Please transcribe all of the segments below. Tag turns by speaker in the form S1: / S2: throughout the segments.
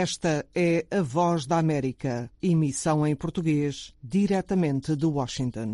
S1: Esta é a Voz da América, emissão em português, diretamente de Washington.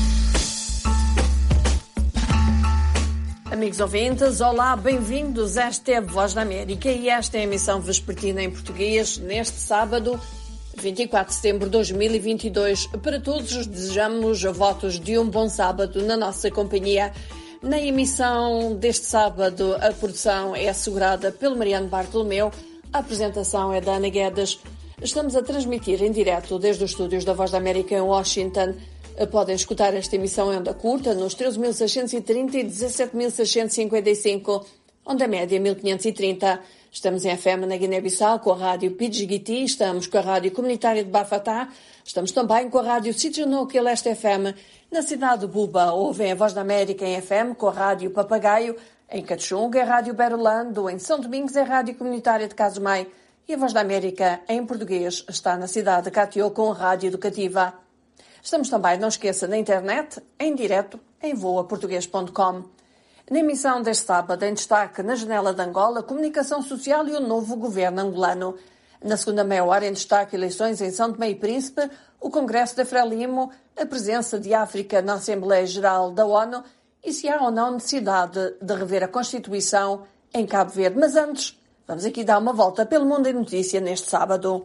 S2: Amigos ouvintes, olá, bem-vindos. Esta é a Voz da América e esta é a emissão vespertina em português neste sábado, 24 de setembro de 2022. Para todos, desejamos votos de um bom sábado na nossa companhia. Na emissão deste sábado, a produção é assegurada pelo Mariano Bartolomeu, a apresentação é da Ana Guedes. Estamos a transmitir em direto desde os estúdios da Voz da América em Washington. Podem escutar esta emissão em onda curta nos 13.630 e 17.655, onda média 1.530. Estamos em FM na Guiné-Bissau com a rádio Pidgiguiti, estamos com a rádio comunitária de Bafatá, estamos também com a rádio Sitio Leste FM. Na cidade de Buba ouvem a Voz da América em FM com a rádio Papagaio, em Cachunga é a rádio Berolando, em São Domingos é a rádio comunitária de Casumai e a Voz da América em português está na cidade de Catió com a rádio educativa. Estamos também, não esqueça, na internet, em direto, em voaportuguês.com. Na emissão deste sábado, em destaque na janela de Angola, comunicação social e o novo governo angolano. Na segunda meia hora, em destaque, eleições em São Tomé e Príncipe, o Congresso da Frelimo, a presença de África na Assembleia Geral da ONU e se há ou não necessidade de rever a Constituição em Cabo Verde. Mas antes, vamos aqui dar uma volta pelo mundo em notícia neste sábado.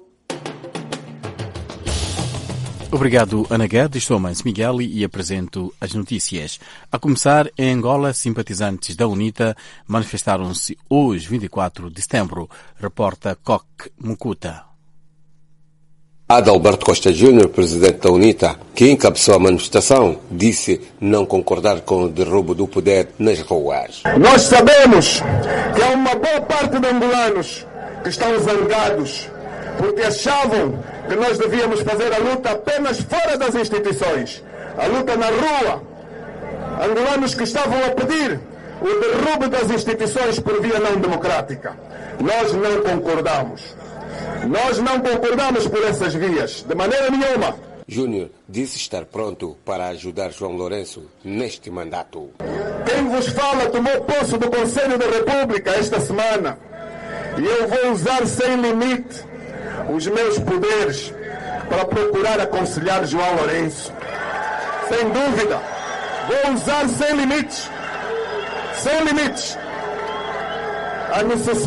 S3: Obrigado, Ana Guedes. Sou Mãe Miguel e apresento as notícias. A começar, em Angola, simpatizantes da UNITA manifestaram-se hoje, 24 de setembro, reporta Coque Mucuta.
S4: Adalberto Costa Júnior, presidente da UNITA, que encabeçou a manifestação, disse não concordar com o derrubo do poder nas ruas.
S5: Nós sabemos que há uma boa parte de angolanos que estão zangados porque achavam que nós devíamos fazer a luta apenas fora das instituições, a luta na rua. Angolanos que estavam a pedir o derrubo das instituições por via não democrática. Nós não concordamos. Nós não concordamos por essas vias, de maneira nenhuma.
S4: Júnior disse estar pronto para ajudar João Lourenço neste mandato.
S5: Quem vos fala tomou posse do Conselho da República esta semana e eu vou usar sem limite os meus poderes para procurar aconselhar João Lourenço. Sem dúvida, vou usar sem limites. Sem limites. A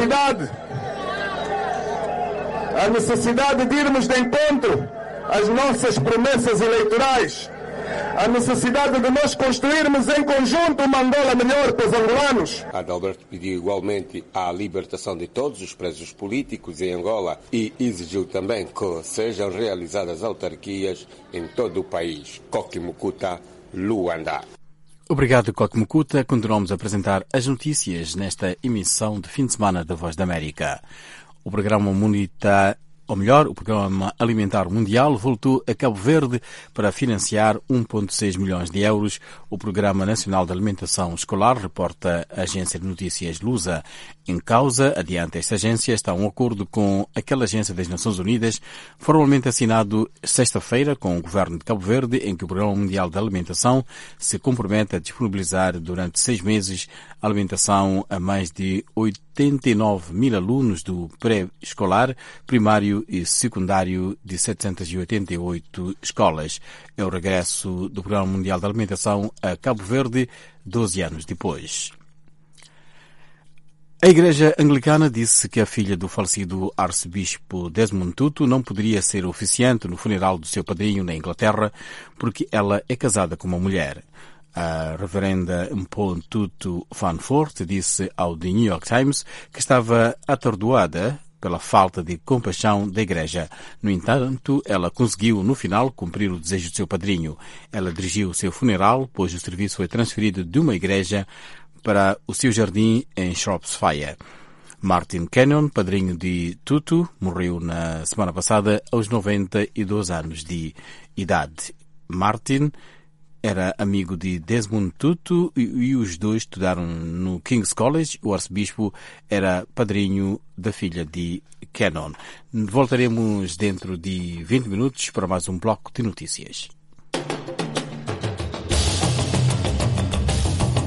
S5: necessidade de irmos de encontro às nossas promessas eleitorais, a necessidade de nós construirmos em conjunto uma Angola melhor para os angolanos.
S4: Adalberto pediu igualmente a libertação de todos os presos políticos em Angola e exigiu também que sejam realizadas autarquias em todo o país. Coque Mucuta, Luanda.
S3: Obrigado, Coque Mucuta. Continuamos a apresentar as notícias nesta emissão de fim de semana da Voz da América. O programa o Programa Alimentar Mundial voltou a Cabo Verde para financiar 1,6 milhões de euros. O Programa Nacional de Alimentação Escolar, reporta a agência de notícias Lusa. Em causa, adiante esta agência, está um acordo com aquela agência das Nações Unidas, formalmente assinado sexta-feira com o governo de Cabo Verde, em que o Programa Mundial de Alimentação se compromete a disponibilizar durante 6 meses alimentação a mais de 89 mil alunos do pré-escolar, primário e secundário de 788 escolas. É o regresso do Programa Mundial de Alimentação a Cabo Verde, 12 anos depois. A Igreja Anglicana disse que a filha do falecido arcebispo Desmond Tutu não poderia ser oficiante no funeral do seu padrinho na Inglaterra porque ela é casada com uma mulher. A reverenda Mpho Tutu Van Fort disse ao The New York Times que estava atordoada pela falta de compaixão da Igreja. No entanto, ela conseguiu, no final, cumprir o desejo do seu padrinho. Ela dirigiu o seu funeral, pois o serviço foi transferido de uma igreja para o seu jardim em Shropshire. Martin Cannon, padrinho de Tutu, morreu na semana passada aos 92 anos de idade. Martin era amigo de Desmond Tutu e os dois estudaram no King's College. O arcebispo era padrinho da filha de Cannon. Voltaremos dentro de 20 minutos para mais um bloco de notícias.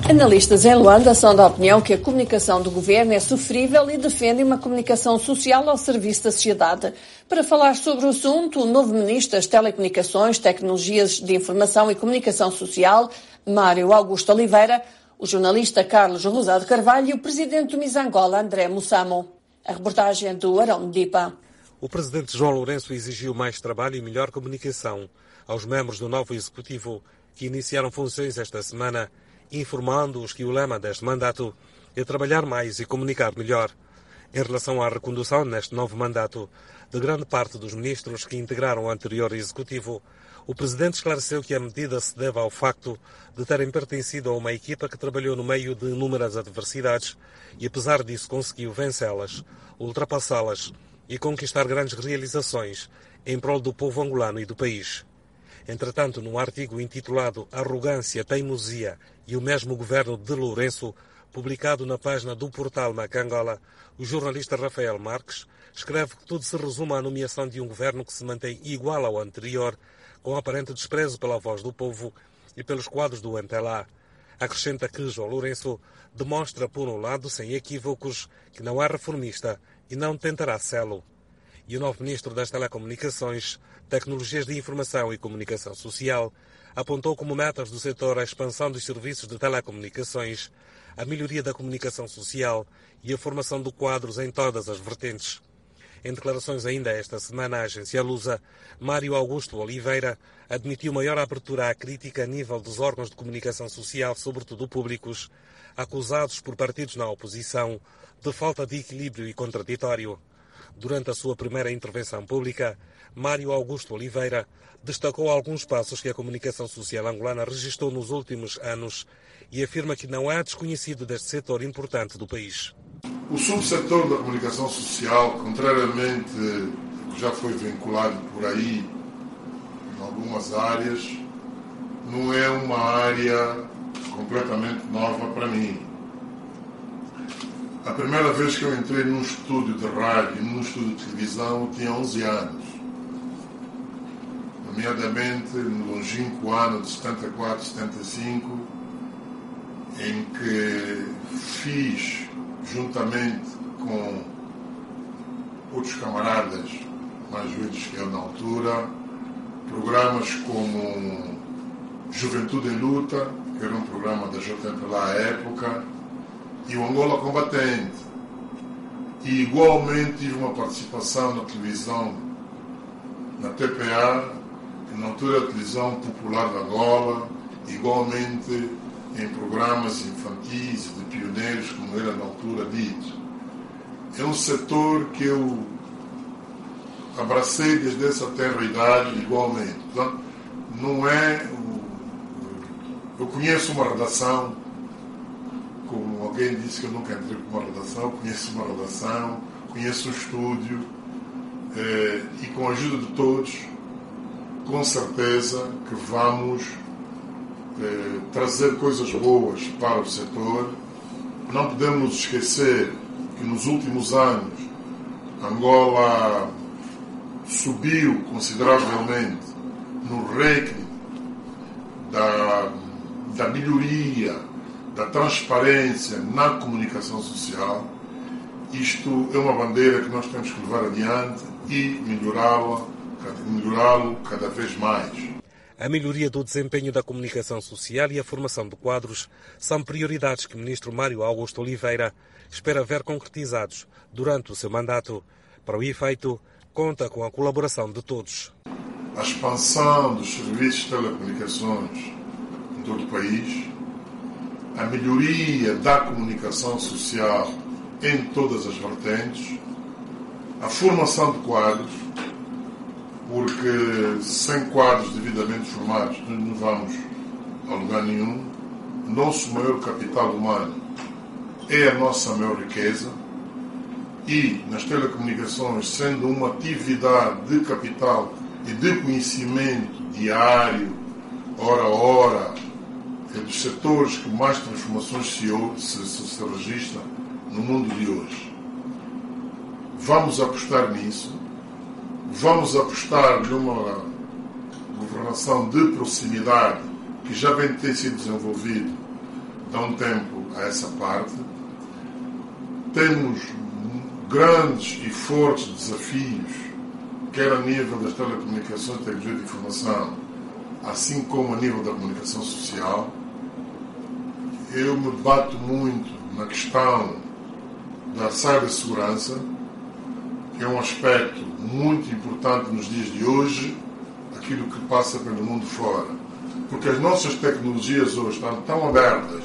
S2: Analistas em Luanda são da opinião que a comunicação do governo é sofrível e defendem uma comunicação social ao serviço da sociedade. Para falar sobre o assunto, o novo ministro das Telecomunicações, Tecnologias de Informação e Comunicação Social, Mário Augusto Oliveira, o jornalista Carlos Rosado Carvalho e o presidente do Misangola, André Mussamo. A reportagem do Arão Dipa.
S6: O presidente João Lourenço exigiu mais trabalho e melhor comunicação aos membros do novo executivo que iniciaram funções esta semana, informando-os que o lema deste mandato é trabalhar mais e comunicar melhor. Em relação à recondução neste novo mandato de grande parte dos ministros que integraram o anterior executivo, o presidente esclareceu que a medida se deve ao facto de terem pertencido a uma equipa que trabalhou no meio de inúmeras adversidades e, apesar disso, conseguiu vencê-las, ultrapassá-las e conquistar grandes realizações em prol do povo angolano e do país. Entretanto, num artigo intitulado Arrogância, Teimosia e o mesmo governo de Lourenço, publicado na página do portal Macangola, o jornalista Rafael Marques escreve que tudo se resume à nomeação de um governo que se mantém igual ao anterior, com aparente desprezo pela voz do povo e pelos quadros do MPLA. Acrescenta que João Lourenço demonstra, por um lado, sem equívocos, que não é reformista e não tentará sê-lo. E o novo ministro das Telecomunicações, Tecnologias de Informação e Comunicação Social, apontou como metas do setor a expansão dos serviços de telecomunicações, a melhoria da comunicação social e a formação de quadros em todas as vertentes. Em declarações ainda esta semana à agência Lusa, Mário Augusto Oliveira admitiu maior abertura à crítica a nível dos órgãos de comunicação social, sobretudo públicos, acusados por partidos na oposição de falta de equilíbrio e contraditório. Durante a sua primeira intervenção pública, Mário Augusto Oliveira destacou alguns passos que a comunicação social angolana registrou nos últimos anos e afirma que não é desconhecido deste setor importante do país.
S7: O subsetor da comunicação social, contrariamente ao que já foi vinculado por aí em algumas áreas, não é uma área completamente nova para mim. A primeira vez que eu entrei num estúdio de rádio e num estúdio de televisão, eu tinha 11 anos. Nomeadamente no longínquo ano de 74, 75, em que fiz, juntamente com outros camaradas mais velhos que eu na altura, programas como Juventude em Luta, que era um programa da JMPLA à época, e o Angola Combatente. E igualmente tive uma participação na televisão, na TPA, que na altura era a televisão popular da Angola, igualmente em programas infantis e de pioneiros, como era na altura dito. É um setor que eu abracei desde essa tenra idade igualmente. Portanto, não é... Eu conheço uma redação, como alguém disse que eu nunca entrei com uma redação, conheço uma redação, conheço um estúdio, e com a ajuda de todos, com certeza que vamos trazer coisas boas para o setor. Não podemos esquecer que nos últimos anos Angola subiu consideravelmente no ranking da melhoria, da transparência na comunicação social. Isto é uma bandeira que nós temos que levar adiante e melhorá-lo cada vez mais.
S6: A melhoria do desempenho da comunicação social e a formação de quadros são prioridades que o ministro Mário Augusto Oliveira espera ver concretizados durante o seu mandato. Para o efeito, conta com a colaboração de todos.
S7: A expansão dos serviços de telecomunicações em todo o país, a melhoria da comunicação social em todas as vertentes, a formação de quadros, porque sem quadros devidamente formados nós não vamos a lugar nenhum. Nosso maior capital humano é a nossa maior riqueza, e nas telecomunicações, sendo uma atividade de capital e de conhecimento diário, hora a hora, é dos setores que mais transformações se registram no mundo de hoje. Vamos apostar nisso. Vamos apostar numa governação de proximidade que já vem ter sido desenvolvido dão tempo a essa parte. Temos grandes e fortes desafios, quer a nível das telecomunicações e tecnologia de informação, assim como a nível da comunicação social. Eu me bato muito na questão da cibersegurança, que é um aspecto muito importante nos dias de hoje, aquilo que passa pelo mundo fora. Porque as nossas tecnologias hoje estão tão abertas,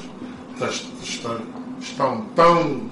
S7: estão tão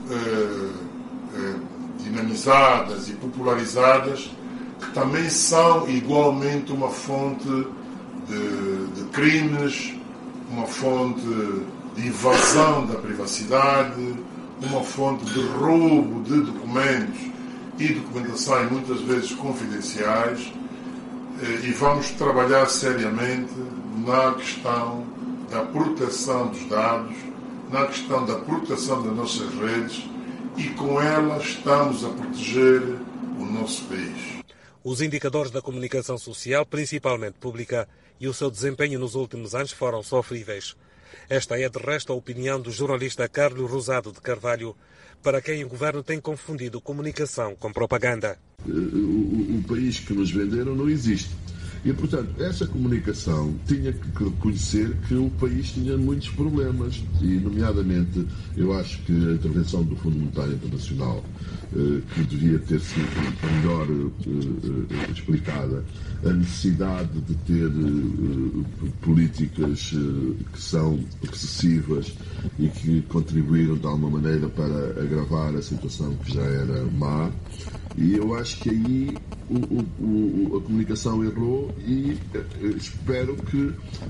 S7: dinamizadas e popularizadas, que também são igualmente uma fonte de crimes, uma fonte de invasão da privacidade, uma fonte de roubo de documentos e documentação, muitas vezes confidenciais, e vamos trabalhar seriamente na questão da proteção dos dados, na questão da proteção das nossas redes, e com ela estamos a proteger o nosso país.
S6: Os indicadores da comunicação social, principalmente pública, e o seu desempenho nos últimos anos foram sofríveis. Esta é, de resto, a opinião do jornalista Carlos Rosado de Carvalho, para quem o governo tem confundido comunicação com propaganda.
S8: O país que nos venderam não existe. E, portanto, essa comunicação tinha que reconhecer que o país tinha muitos problemas. E, nomeadamente, eu acho que a intervenção do Fundo Monetário Internacional, que devia ter sido melhor explicada, a necessidade de ter políticas que são excessivas e que contribuíram de alguma maneira para agravar a situação que já era má. E eu acho que aí a comunicação errou e espero que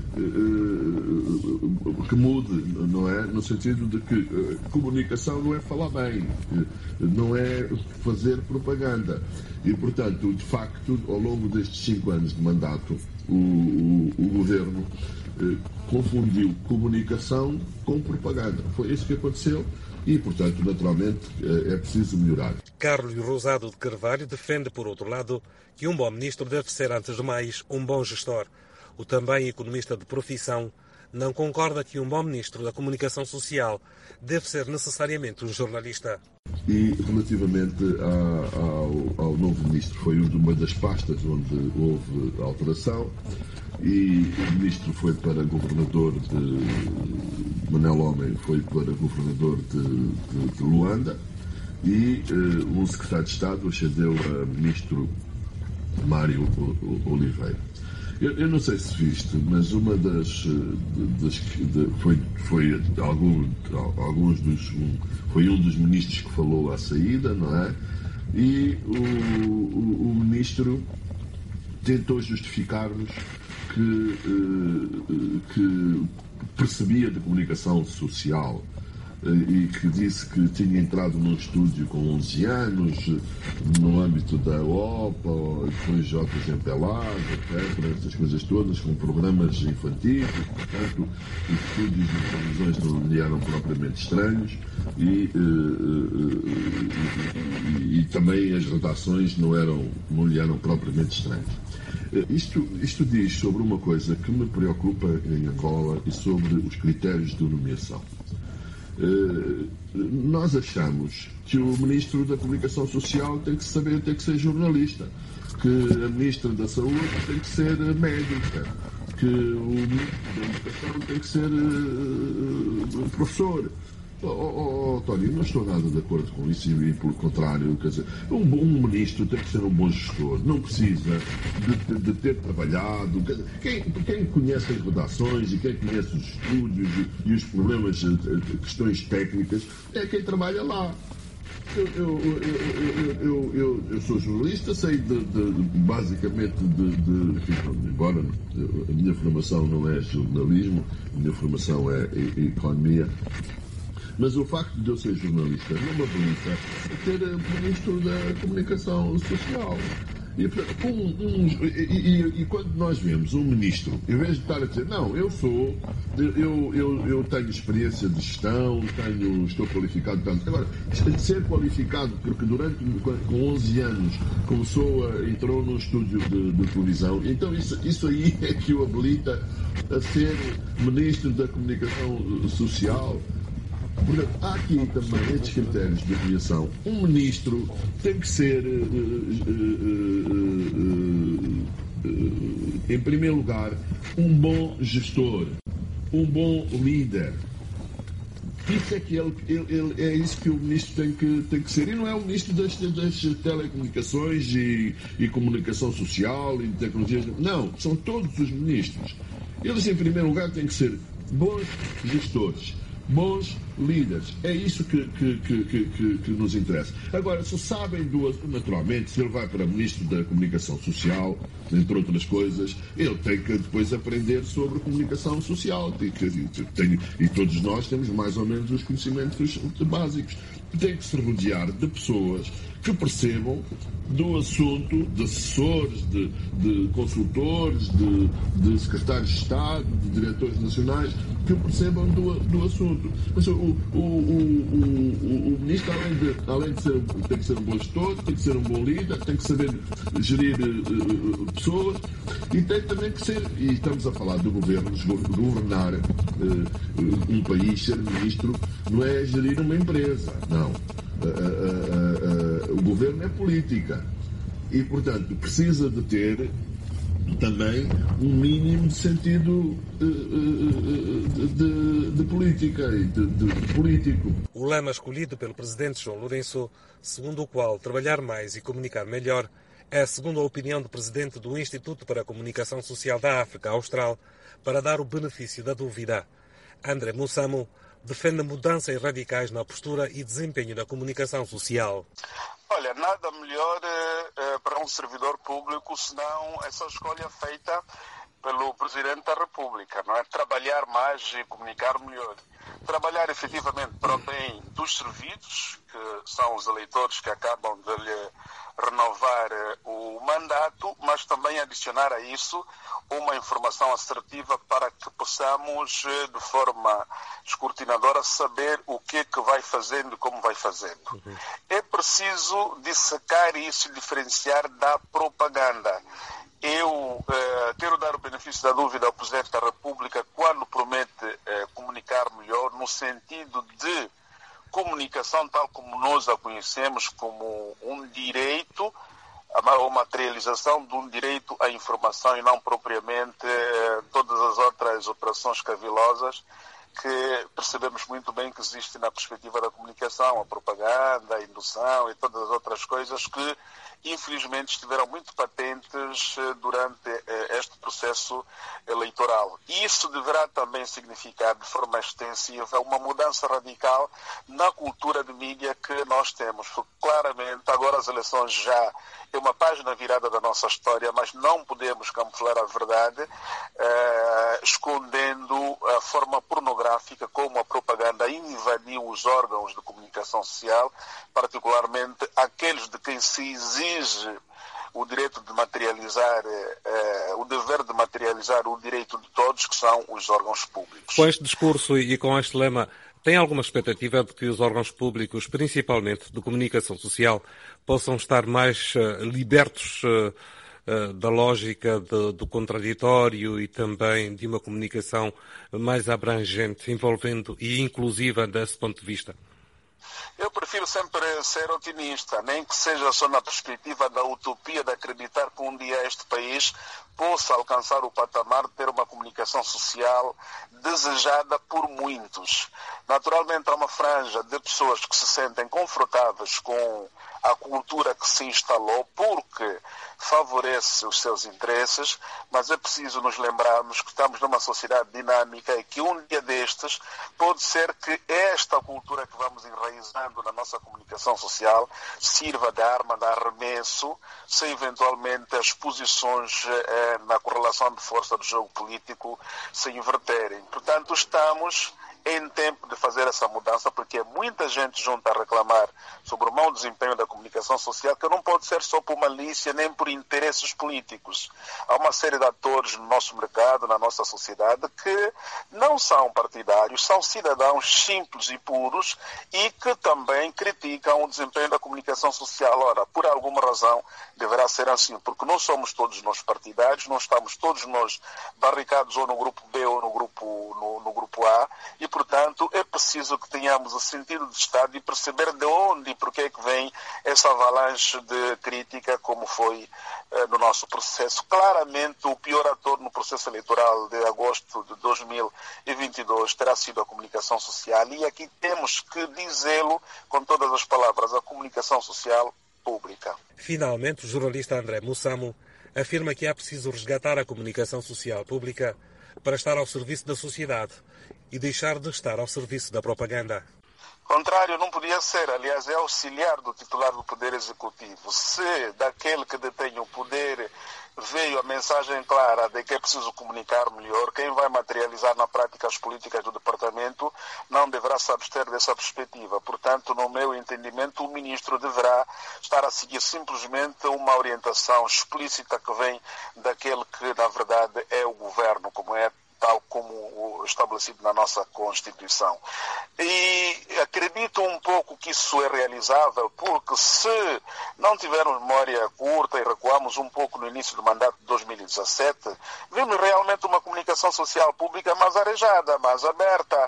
S8: mude, não é? No sentido de que comunicação não é falar bem, não é fazer propaganda. E, portanto, de facto, ao longo destes 5 anos de mandato, o governo confundiu comunicação com propaganda. Foi isso que aconteceu. E, portanto, naturalmente, é preciso melhorar.
S6: Carlos Rosado de Carvalho defende, por outro lado, que um bom ministro deve ser, antes de mais, um bom gestor. O também economista de profissão não concorda que um bom ministro da comunicação social deve ser necessariamente um jornalista.
S8: E, relativamente ao novo ministro, foi uma das pastas onde houve alteração. E o ministro foi para governador de Manel Homem, foi para governador de Luanda, e um secretário de Estado ascendeu a ministro Mário Oliveira. Eu não sei se viste, mas uma foi um dos ministros que falou à saída, não é? E o ministro tentou justificar-nos que percebia de comunicação social e que disse que tinha entrado num estúdio com 11 anos, no âmbito da OPA, depois Jogos em Pelado, etc., essas coisas todas, com programas infantis, portanto, os estúdios e televisões não lhe eram propriamente estranhos e também as redações não lhe eram propriamente estranhas. Isto diz sobre uma coisa que me preocupa em Angola e sobre os critérios de nomeação. Nós achamos que o Ministro da Comunicação Social tem que ser jornalista, que a Ministra da Saúde tem que ser médica, que o Ministro da Educação tem que ser professor. Tony, não estou nada de acordo com isso e pelo contrário, quer dizer, um bom ministro tem que ser um bom gestor, não precisa de ter trabalhado. Quem conhece as redações e quem conhece os estúdios e os problemas, questões técnicas, é quem trabalha lá. Eu sou jornalista, sei basicamente embora a minha formação não é jornalismo, a minha formação é economia. Mas o facto de eu ser jornalista não me habilita a ter ministro da comunicação social. E quando nós vemos um ministro, em vez de estar a dizer, não, eu tenho experiência de gestão, estou qualificado tanto. Agora, ser qualificado, porque com 11 anos entrou num estúdio de televisão, então isso aí é que o habilita a ser ministro da comunicação social. Portanto, há aqui também estes critérios de avaliação. Um ministro tem que ser, em primeiro lugar, um bom gestor, um bom líder. Isso é que é isso que o ministro tem que ser. E não é o ministro das telecomunicações e comunicação social e tecnologias. Não, são todos os ministros. Eles, em primeiro lugar, têm que ser bons gestores, bons líderes. É isso que nos interessa. Agora, se sabem naturalmente, se ele vai para ministro da comunicação social, entre outras coisas, ele tem que depois aprender sobre comunicação social. E todos nós temos mais ou menos os conhecimentos básicos. Tem que se rodear de pessoas que percebam do assunto, de assessores, de consultores, de secretários de Estado, de diretores nacionais, que percebam do assunto. Mas o ministro, além de ser, tem que ser um bom gestor, tem que ser um bom líder, tem que saber gerir pessoas e tem também que ser, e estamos a falar de governos, governar um país, ser ministro, não é gerir uma empresa, não. O governo é política e, portanto, precisa de ter também um mínimo de sentido de política e de político.
S6: O lema escolhido pelo presidente João Lourenço, segundo o qual trabalhar mais e comunicar melhor, é, segundo a opinião do presidente do Instituto para a Comunicação Social da África Austral, para dar o benefício da dúvida. André Mussamo defende mudanças radicais na postura e desempenho da comunicação social.
S9: Olha, nada melhor para um servidor público senão essa escolha feita pelo Presidente da República, não é? Trabalhar mais e comunicar melhor. Trabalhar efetivamente para o bem dos servidos, que são os eleitores que acabam de lhe renovar o mandato, mas também adicionar a isso uma informação assertiva para que possamos, de forma escrutinadora, saber o que é que vai fazendo e como vai fazendo. É preciso dissecar isso e diferenciar da propaganda. Eu quero dar o benefício da dúvida ao Presidente da República quando promete comunicar melhor, no sentido de comunicação tal como nós a conhecemos como um direito, a materialização de um direito à informação e não propriamente todas as outras operações cavilosas que percebemos muito bem que existe na perspectiva da comunicação, a propaganda, a indução e todas as outras coisas que infelizmente estiveram muito patentes durante este processo eleitoral. Isso deverá também significar de forma extensiva uma mudança radical na cultura de mídia que nós temos. Porque claramente agora as eleições já é uma página virada da nossa história, mas não podemos camuflar a verdade escondendo a forma pornográfica como a propaganda invadiu os órgãos de comunicação social, particularmente aqueles de quem se exige o direito de materializar, o dever de materializar o direito de todos, que são os órgãos públicos.
S6: Com este discurso e com este lema, tem alguma expectativa de que os órgãos públicos, principalmente de comunicação social, possam estar mais libertos da lógica do contraditório e também de uma comunicação mais abrangente, envolvendo e inclusiva desse ponto de vista?
S9: Eu prefiro sempre ser otimista, nem que seja só na perspectiva da utopia de acreditar que um dia este país possa alcançar o patamar de ter uma comunicação social desejada por muitos. Naturalmente há uma franja de pessoas que se sentem confortáveis com a cultura que se instalou porque favorece os seus interesses, mas é preciso nos lembrarmos que estamos numa sociedade dinâmica e que um dia destes pode ser que esta cultura que vamos enraizando na nossa comunicação social sirva de arma de arremesso se eventualmente as posições na correlação de força do jogo político se inverterem. Portanto, estamos em tempo de fazer essa mudança, porque muita gente junta a reclamar sobre o mau desempenho da comunicação social, que não pode ser só por malícia nem por interesses políticos. Há uma série de atores no nosso mercado, na nossa sociedade, que não são partidários, são cidadãos simples e puros e que também criticam o desempenho da comunicação social. Ora, por alguma razão, deverá ser assim, porque não somos todos nós partidários, não estamos todos nós barricados ou no grupo B ou no grupo A, e, portanto, é preciso que tenhamos o sentido de Estado e perceber de onde e por que é que vem essa avalanche de crítica, como foi no nosso processo. Claramente, o pior ator no processo eleitoral de agosto de 2022 terá sido a comunicação social, e aqui temos que dizê-lo com todas as palavras, a comunicação social pública.
S6: Finalmente, o jornalista André Mussamo afirma que é preciso resgatar a comunicação social pública para estar ao serviço da sociedade e deixar de estar ao serviço da propaganda.
S9: Contrário, não podia ser. Aliás, é auxiliar do titular do Poder Executivo. Se daquele que detém o poder veio a mensagem clara de que é preciso comunicar melhor, quem vai materializar na prática as políticas do Departamento não deverá se abster dessa perspectiva. Portanto, no meu entendimento, o Ministro deverá estar a seguir simplesmente uma orientação explícita que vem daquele que, na verdade, é o Governo, como é tal como estabelecido na nossa Constituição. E acredito um pouco que isso é realizável, porque se não tivermos memória curta e recuamos um pouco no início do mandato de 2017, vimos realmente uma comunicação social pública mais arejada, mais aberta.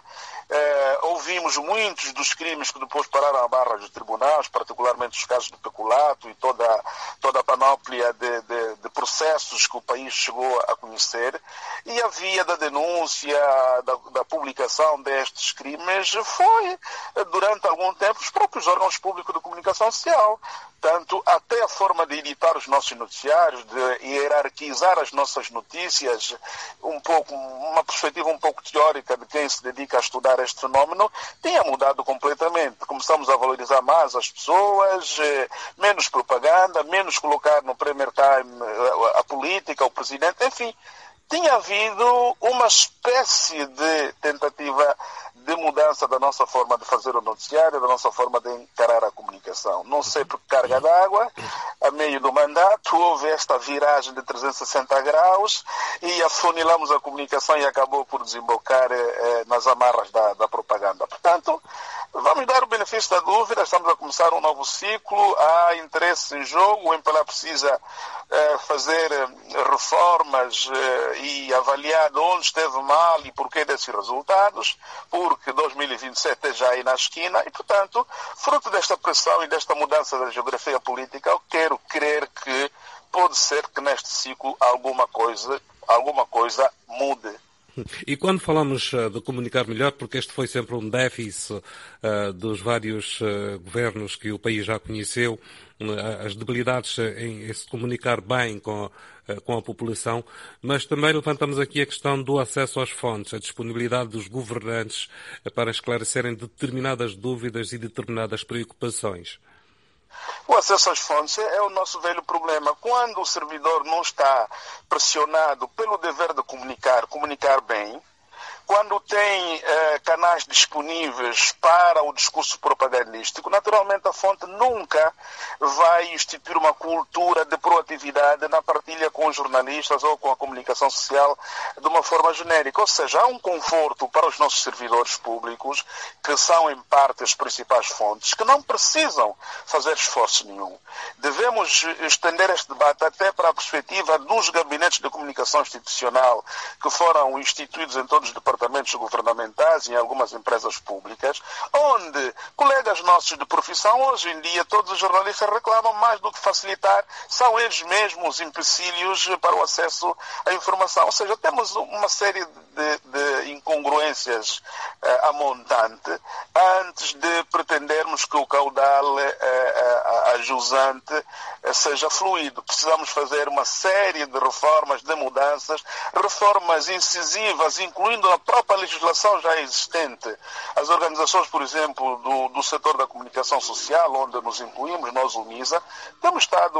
S9: Ouvimos muitos dos crimes que depois pararam à barra dos tribunais, particularmente os casos de peculato e toda a panóplia de processos que o país chegou a conhecer, e a via da denúncia, da publicação destes crimes foi, durante algum tempo, os próprios órgãos públicos de comunicação social. Tanto até a forma de editar os nossos noticiários, de hierarquizar as nossas notícias, uma perspectiva um pouco teórica de quem se dedica a estudar este fenómeno, tinha mudado completamente. Começamos a valorizar mais as pessoas, menos propaganda, menos colocar no premier time a política, o presidente, enfim. Tinha havido uma espécie de tentativa de mudança da nossa forma de fazer o noticiário, da nossa forma de encarar a comunicação. Não sei por que carga d'água, a meio do mandato, houve esta viragem de 360 graus e afunilamos a comunicação e acabou por desembocar nas amarras da propaganda. Portanto, vamos dar o benefício da dúvida, estamos a começar um novo ciclo, há interesse em jogo, o MPLA precisa fazer reformas e avaliar de onde esteve mal e porquê desses resultados, porque 2027 é já aí na esquina e, portanto, fruto desta pressão e desta mudança da geografia política, eu quero crer que pode ser que neste ciclo alguma coisa mude.
S6: E quando falamos de comunicar melhor, porque este foi sempre um déficit dos vários governos que o país já conheceu, as debilidades em se comunicar bem com a população, mas também levantamos aqui a questão do acesso às fontes, a disponibilidade dos governantes para esclarecerem determinadas dúvidas e determinadas preocupações.
S9: O acesso às fontes é o nosso velho problema. Quando o servidor não está pressionado pelo dever de comunicar bem, quando tem canais disponíveis para o discurso propagandístico, naturalmente a fonte nunca vai instituir uma cultura de proatividade na partilha com os jornalistas ou com a comunicação social de uma forma genérica. Ou seja, há um conforto para os nossos servidores públicos, que são em parte as principais fontes, que não precisam fazer esforço nenhum. Devemos estender este debate até para a perspectiva dos gabinetes de comunicação institucional que foram instituídos em todos os departamentos governamentais e em algumas empresas públicas, onde colegas nossos de profissão, hoje em dia, todos os jornalistas reclamam mais do que facilitar, são eles mesmos os empecilhos para o acesso à informação. Ou seja, temos uma série de incongruências a montante antes de pretendermos precisamos que o caudal ajusante seja fluido. Precisamos fazer uma série de reformas, de mudanças, reformas incisivas, incluindo a própria legislação já existente. As organizações, por exemplo, do setor da comunicação social, onde nos incluímos, nós, o MISA, temos estado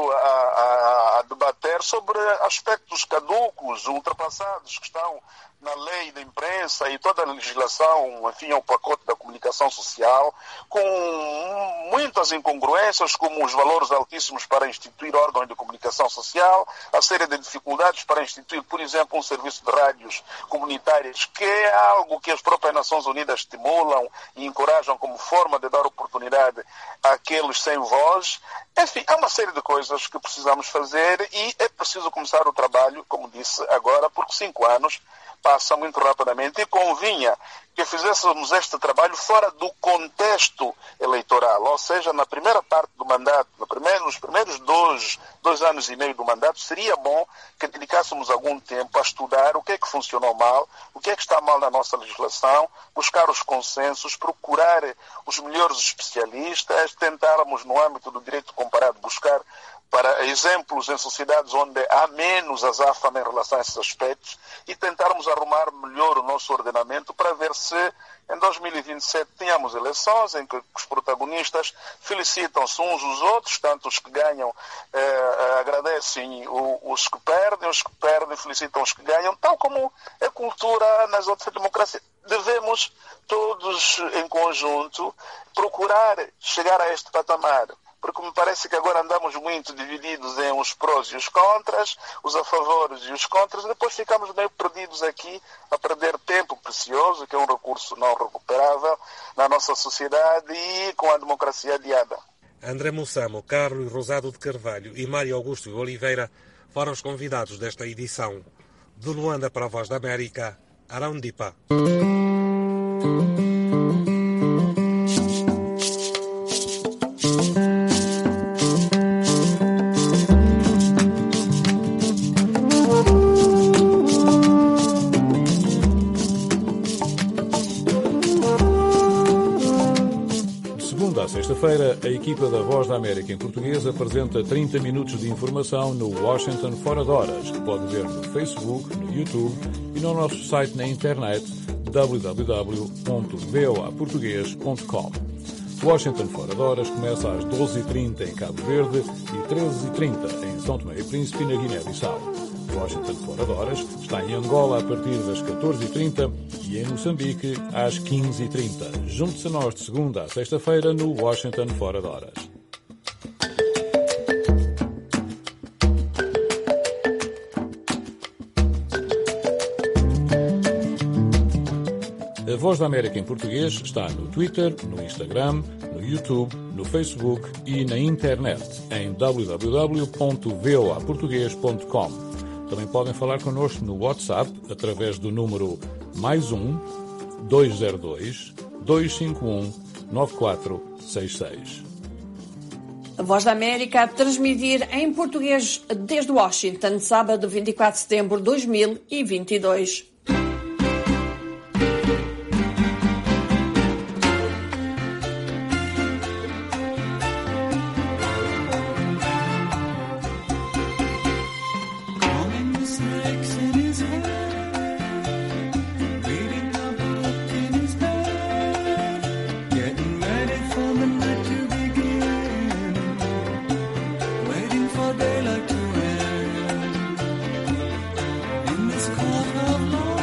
S9: a debater sobre aspectos caducos, ultrapassados, que estão na lei da imprensa e toda a legislação, enfim, ao pacote da comunicação social, com muitas incongruências, como os valores altíssimos para instituir órgãos de comunicação social, a série de dificuldades para instituir, por exemplo, um serviço de rádios comunitárias, que é algo que as próprias Nações Unidas estimulam e encorajam como forma de dar oportunidade àqueles sem voz. Enfim, há uma série de coisas que precisamos fazer e é preciso começar o trabalho, como disse agora, porque 5 anos passa muito rapidamente e convinha que fizéssemos este trabalho fora do contexto eleitoral, ou seja, na primeira parte do mandato, nos primeiros 2 anos e meio do mandato, seria bom que dedicássemos algum tempo a estudar o que é que funcionou mal, o que é que está mal na nossa legislação, buscar os consensos, procurar os melhores especialistas, tentarmos no âmbito do direito comparado buscar para exemplos em sociedades onde há menos azáfama em relação a esses aspectos e tentarmos arrumar melhor o nosso ordenamento para ver se em 2027 tenhamos eleições em que os protagonistas felicitam-se uns os outros, tanto os que ganham agradecem os que perdem felicitam os que ganham, tal como é cultura nas outras democracias. Devemos todos em conjunto procurar chegar a este patamar, porque me parece que agora andamos muito divididos em os prós e os contras, os a favores e os contras, e depois ficamos meio perdidos aqui a perder tempo precioso, que é um recurso não recuperável na nossa sociedade e com a democracia adiada.
S6: André Mussamo, Carlos Rosado de Carvalho e Mário Augusto Oliveira foram os convidados desta edição. De Luanda para a Voz da América, Arão Dipa.
S10: Sexta-feira, a equipa da Voz da América em português apresenta 30 minutos de informação no Washington Fora de Horas, que pode ver no Facebook, no YouTube e no nosso site na internet www.voaportugues.com. Washington Fora de Horas começa às 12h30 em Cabo Verde e 13h30 em São Tomé e Príncipe na Guiné-Bissau. Washington Fora de Horas está em Angola a partir das 14h30 e em Moçambique às 15h30. Junte-se a nós de segunda a sexta-feira no Washington Fora de Horas. A Voz da América em português está no Twitter, no Instagram, no YouTube, no Facebook e na internet em www.voaportugues.com. Também podem falar connosco no WhatsApp através do número +1 202 251 9466.
S2: A Voz da América a transmitir em português desde Washington, sábado 24 de setembro de 2022.
S11: This cold of love.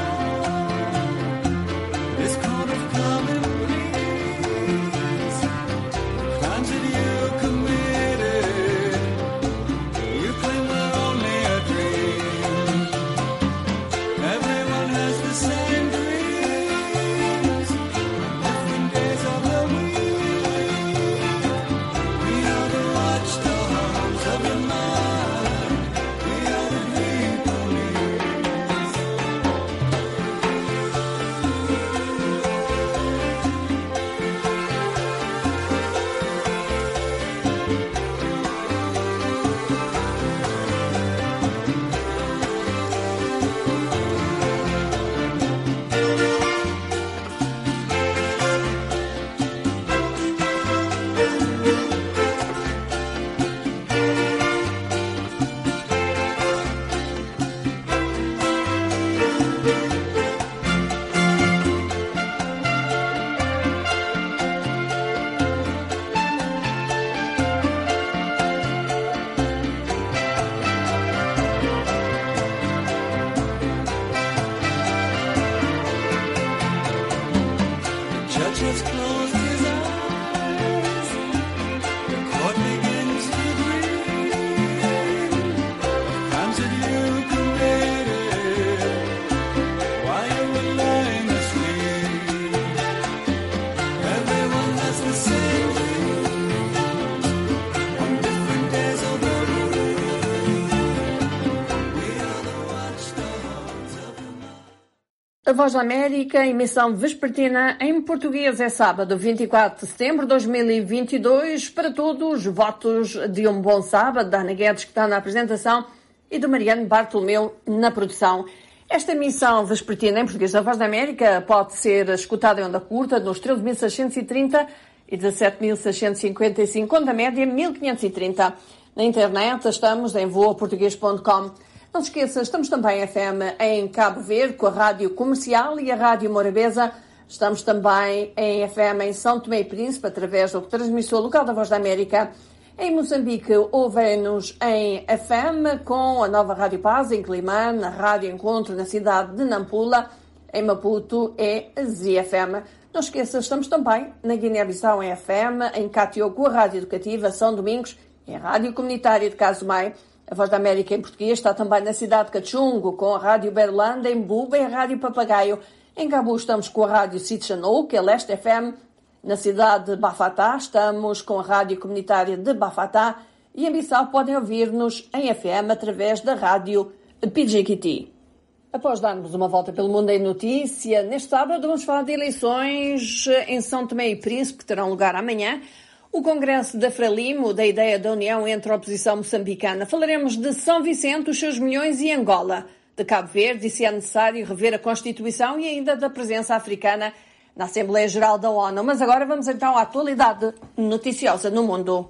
S2: A Voz da América, emissão vespertina em português, é sábado, 24 de setembro de 2022. Para todos, votos de um bom sábado, da Ana Guedes, que está na apresentação, e do Mariano Bartolomeu na produção. Esta emissão vespertina em português da Voz da América pode ser escutada em onda curta nos 13.630 e 17.655, onda média 1.530. Na internet estamos em voaportuguês.com. Não se esqueça, estamos também FM em Cabo Verde, com a Rádio Comercial e a Rádio Morabeza. Estamos também em FM em São Tomé e Príncipe, através do transmissor local da Voz da América. Em Moçambique, ouvem-nos em FM com a nova Rádio Paz, em Climane, a Rádio Encontro na cidade de Nampula. Em Maputo é a ZFM. Não se esqueça, estamos também na Guiné-Bissau em FM, em Catió com a Rádio Educativa, São Domingos, em Rádio Comunitária de Casumai. A Voz da América em português está também na cidade de Cachungo, com a Rádio Berlândia, em Buba e a Rádio Papagaio. Em Cabo estamos com a Rádio Sitchanou, que é Leste FM. Na cidade de Bafatá estamos com a Rádio Comunitária de Bafatá. E em Bissau podem ouvir-nos em FM através da Rádio Pidjiquiti. Após darmos uma volta pelo mundo em notícia, neste sábado vamos falar de eleições em São Tomé e Príncipe, que terão lugar amanhã. O Congresso da Frelimo, da ideia da união entre a oposição moçambicana. Falaremos de São Vicente, os seus milhões e Angola, de Cabo Verde, e se é necessário rever a Constituição, e ainda da presença africana na Assembleia Geral da ONU. Mas agora vamos então à atualidade noticiosa no mundo.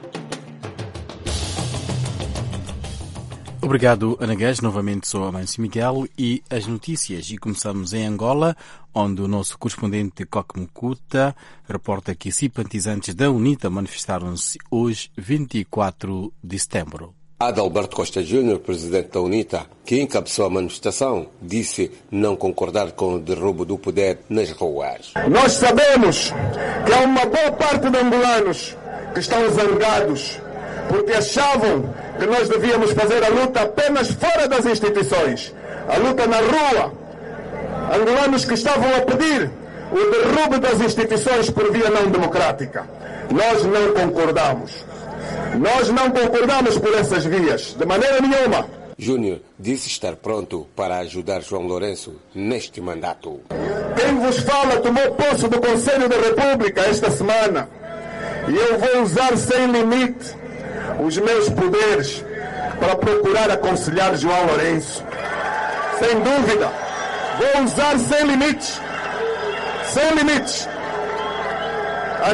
S3: Obrigado, Ana Guedes. Novamente sou Amâncio Miguel e as notícias. E começamos em Angola, onde o nosso correspondente Coque Mukuta reporta que simpatizantes da UNITA manifestaram-se hoje, 24 de setembro.
S4: Adalberto Costa Júnior, presidente da UNITA, que encabeçou a manifestação, disse não concordar com o derrubo do poder nas ruas.
S5: Nós sabemos que há uma boa parte de angolanos que estão zangados porque achavam que nós devíamos fazer a luta apenas fora das instituições, a luta na rua. Angolanos que estavam a pedir o derrubo das instituições por via não democrática. Nós não concordamos. Nós não concordamos por essas vias, de maneira nenhuma.
S4: Júnior disse estar pronto para ajudar João Lourenço neste mandato.
S5: Quem vos fala tomou posse do Conselho da República esta semana e eu vou usar sem limite os meus poderes para procurar aconselhar João Lourenço. Sem dúvida, vou usar sem limites. Sem limites. A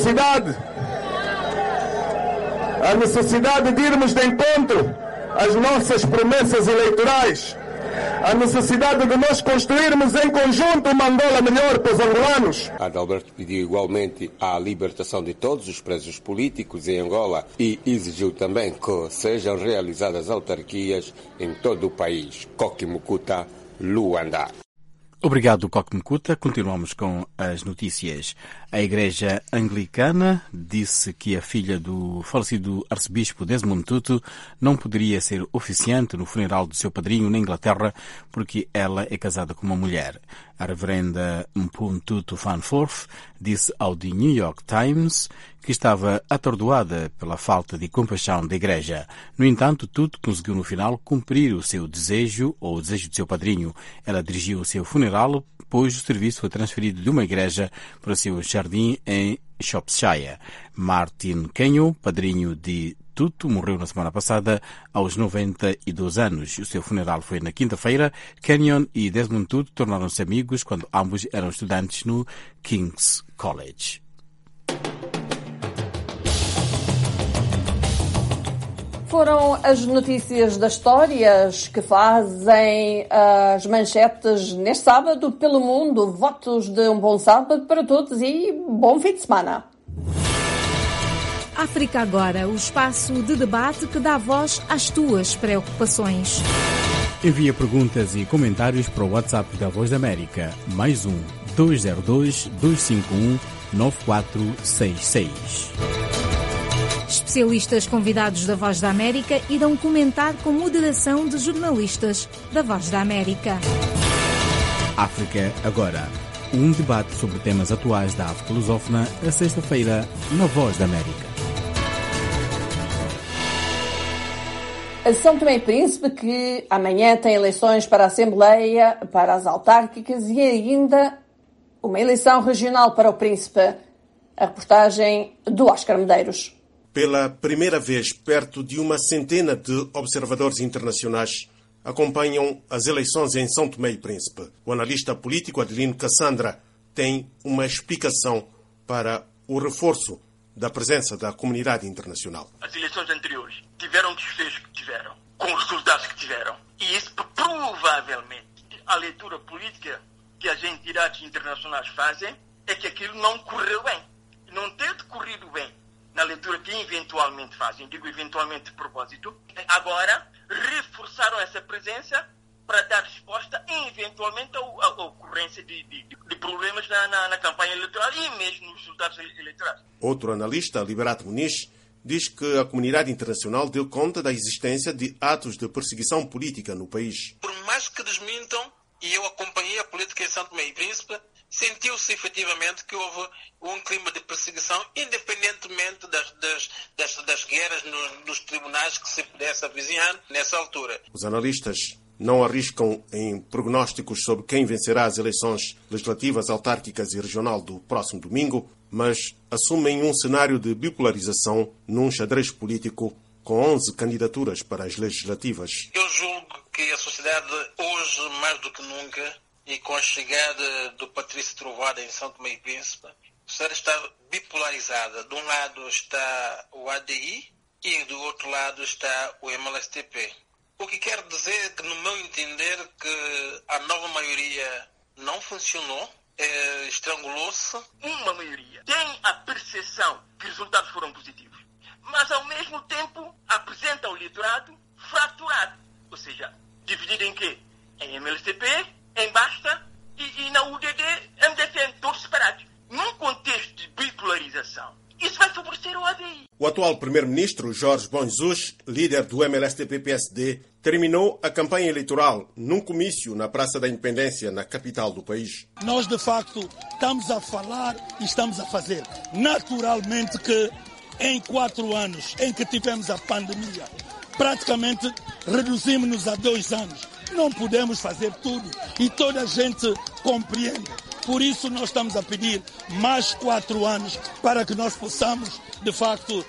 S5: necessidade de irmos de encontro às nossas promessas eleitorais, a necessidade de nós construirmos em conjunto uma Angola melhor para os angolanos.
S4: Adalberto pediu igualmente a libertação de todos os presos políticos em Angola e exigiu também que sejam realizadas autarquias em todo o país. Coque Mukuta, Luanda.
S3: Obrigado, Coque Mukuta. Continuamos com as notícias. A Igreja Anglicana disse que a filha do falecido arcebispo Desmond Tutu não poderia ser oficiante no funeral do seu padrinho na Inglaterra porque ela é casada com uma mulher. A reverenda Mpuntutu Fanforth disse ao The New York Times que estava atordoada pela falta de compaixão da Igreja. No entanto, Tutu conseguiu no final cumprir o seu desejo, ou o desejo do seu padrinho. Ela dirigiu o seu funeral, pois o serviço foi transferido de uma igreja para o seu jardim em Shropshire. Martin Kenyon, padrinho de Tutu, morreu na semana passada aos 92 anos. O seu funeral foi na quinta-feira. Kenyon e Desmond Tutu tornaram-se amigos quando ambos eram estudantes no King's College.
S2: Foram as notícias das histórias que fazem as manchetes neste sábado pelo mundo. Votos de um bom sábado para todos e bom fim de semana.
S11: África Agora, o espaço de debate que dá voz às tuas preocupações.
S3: Envia perguntas e comentários para o WhatsApp da Voz da América, mais 1-202-251-9466.
S11: Especialistas convidados da Voz da América irão comentar com moderação de jornalistas da Voz da América.
S3: África Agora, um debate sobre temas atuais da África lusófona, a sexta-feira, na Voz da América.
S2: São Tomé e Príncipe, que amanhã tem eleições para a Assembleia, para as autárquicas e ainda uma eleição regional para o Príncipe. A reportagem do Oscar Medeiros.
S12: Pela primeira vez, perto de uma centena de observadores internacionais acompanham as eleições em São Tomé e Príncipe. O analista político Adelino Cassandra tem uma explicação para o reforço da presença da comunidade internacional.
S13: As eleições anteriores tiveram o desfecho que tiveram, com os resultados que tiveram. E isso provavelmente, a leitura política que as entidades internacionais fazem é que aquilo não correu bem. Não ter decorrido bem na leitura que eventualmente fazem, digo eventualmente de propósito, agora reforçaram essa presença para dar resposta eventualmente à ocorrência de problemas na campanha eleitoral e mesmo nos resultados eleitorais.
S12: Outro analista, Liberato Muniz, diz que a comunidade internacional deu conta da existência de atos de perseguição política no país.
S14: Por mais que desmintam, e eu acompanhei a política em São Tomé e Príncipe, sentiu-se efetivamente que houve um clima de perseguição, independentemente das guerras nos tribunais que se pudesse avizinhar nessa altura.
S12: Os analistas não arriscam em prognósticos sobre quem vencerá as eleições legislativas, autárquicas e regional do próximo domingo, mas assumem um cenário de bipolarização num xadrez político com 11 candidaturas para as legislativas.
S14: Eu julgo que a sociedade hoje, mais do que nunca, e com a chegada do Patrício Trovoada em São Tomé e Príncipe, a sociedade está bipolarizada. De um lado está o ADI e do outro lado está o MLSTP. O que quer dizer que, no meu entender, que a nova maioria não funcionou, estrangulou-se.
S13: Uma maioria tem a percepção que os resultados foram positivos, mas ao mesmo tempo apresenta o eleitorado fraturado, ou seja, dividido em quê? Em MLSTP, em Basta e na UDD, MDC, todos separados. Num contexto de bipolarização, isso vai favorecer o ADI.
S12: O atual primeiro-ministro, Jorge Bom Jesus, líder do MLSTP-PSD, terminou a campanha eleitoral num comício na Praça da Independência, na capital do país.
S15: Nós, de facto, estamos a falar e estamos a fazer. Naturalmente que em 4 anos em que tivemos a pandemia, praticamente reduzimos-nos a 2 anos. Não podemos fazer tudo e toda a gente compreende. Por isso nós estamos a pedir mais 4 anos para que nós possamos, de facto,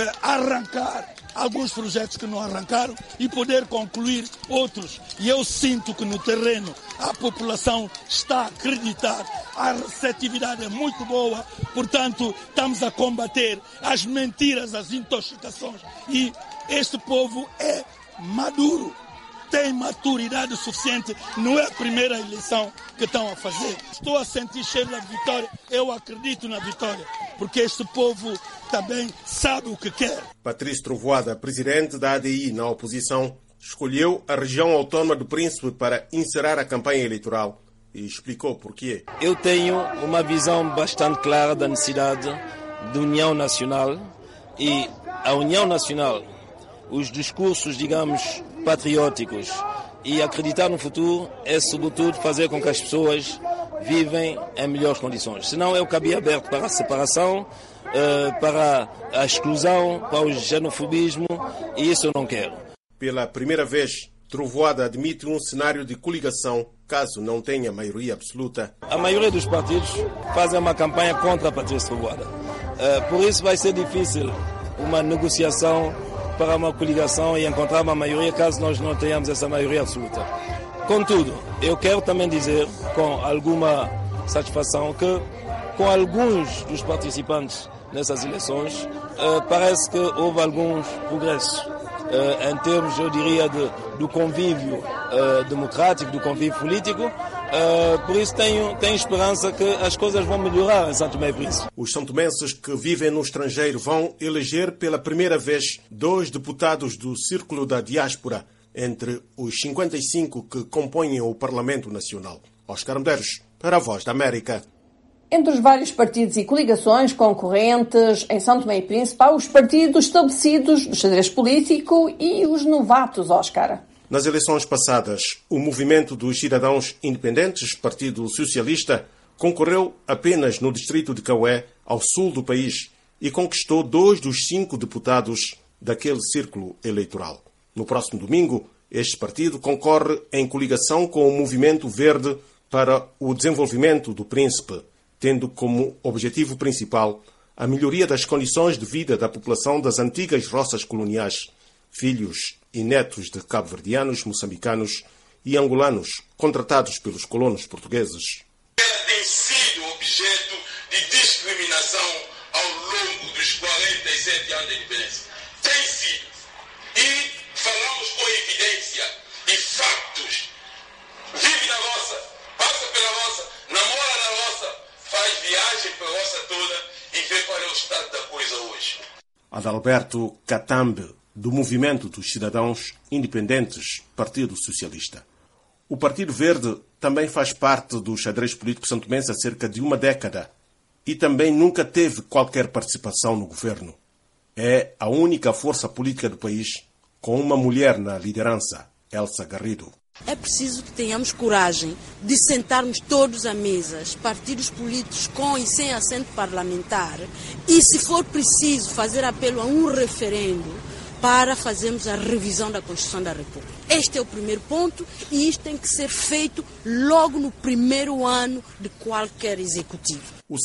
S15: arrancar alguns projetos que não arrancaram e poder concluir outros. E eu sinto que no terreno a população está a acreditar, a receptividade é muito boa, portanto estamos a combater as mentiras, as intoxicações e este povo é maduro. Tem maturidade suficiente, não é a primeira eleição que estão a fazer. Estou a sentir cheiro da vitória, eu acredito na vitória, porque este povo também sabe o que quer.
S12: Patrício Trovoada, presidente da ADI na oposição, escolheu a região autónoma do Príncipe para encerrar a campanha eleitoral e explicou porquê.
S16: Eu tenho uma visão bastante clara da necessidade de união nacional e a união nacional, os discursos, digamos, patrióticos e acreditar no futuro é, sobretudo, fazer com que as pessoas vivem em melhores condições. Senão é o caminho aberto para a separação, para a exclusão, para o xenofobismo e isso eu não quero.
S12: Pela primeira vez, Trovoada admite um cenário de coligação caso não tenha maioria absoluta.
S16: A maioria dos partidos fazem uma campanha contra a Patrício Trovoada. Por isso vai ser difícil uma negociação para uma coligação e encontrar uma maioria caso nós não tenhamos essa maioria absoluta. Contudo, eu quero também dizer com alguma satisfação que com alguns dos participantes nessas eleições parece que houve alguns progressos em termos, eu diria, do convívio democrático, do convívio político. Por isso tenho esperança que as coisas vão melhorar em São Tomé e Príncipe.
S12: Os santomenses que vivem no estrangeiro vão eleger pela primeira vez 2 deputados do Círculo da Diáspora, entre os 55 que compõem o Parlamento Nacional. Oscar Medeiros, para a Voz da América.
S2: Entre os vários partidos e coligações concorrentes em São Tomé e Príncipe, há os partidos estabelecidos do xadrez político e os novatos, Oscar.
S12: Nas eleições passadas, o Movimento dos Cidadãos Independentes, Partido Socialista, concorreu apenas no distrito de Caué, ao sul do país, e conquistou 2 dos 5 deputados daquele círculo eleitoral. No próximo domingo, este partido concorre em coligação com o Movimento Verde para o Desenvolvimento do Príncipe, tendo como objetivo principal a melhoria das condições de vida da população das antigas roças coloniais, filhos e netos de cabo-verdianos, moçambicanos e angolanos contratados pelos colonos portugueses.
S17: Tem sido objeto de discriminação ao longo dos 47 anos de independência. Tem sido. E falamos com evidência e fatos. Vive na roça, passa pela roça, namora na roça, faz viagem pela roça toda e vê qual é o estado da coisa hoje.
S12: Adalberto Catambe, do Movimento dos Cidadãos Independentes, Partido Socialista. O Partido Verde também faz parte do xadrez político santomense há cerca de uma década e também nunca teve qualquer participação no governo. É a única força política do país com uma mulher na liderança, Elsa Garrido.
S18: É preciso que tenhamos coragem de sentarmos todos à mesa, partidos políticos com e sem assento parlamentar, e, se for preciso, fazer apelo a um referendo para fazermos a revisão da Constituição da República. Este é o primeiro ponto e isto tem que ser feito logo no primeiro ano de qualquer executivo.
S12: O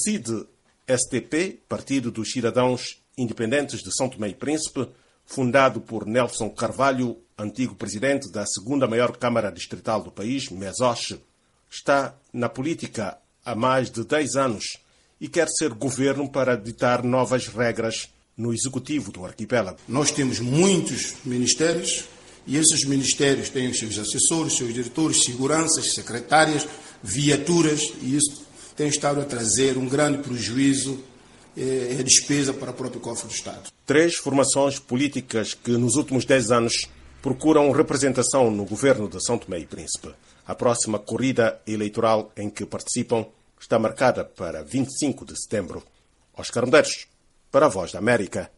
S12: CID-STP, Partido dos Cidadãos Independentes de São Tomé e Príncipe, fundado por Nelson Carvalho, antigo presidente da segunda maior Câmara Distrital do país, MESOSH, está na política há mais de 10 anos e quer ser governo para ditar novas regras no executivo do arquipélago.
S19: Nós temos muitos ministérios e esses ministérios têm os seus assessores, seus diretores, seguranças, secretárias, viaturas, e isso tem estado a trazer um grande prejuízo e despesa para o próprio cofre do Estado. 3 formações políticas que nos últimos 10 anos procuram representação no governo de São Tomé e Príncipe. A próxima corrida eleitoral em que participam está marcada para 25 de setembro. Oscar Medeiros, para a Voz da América.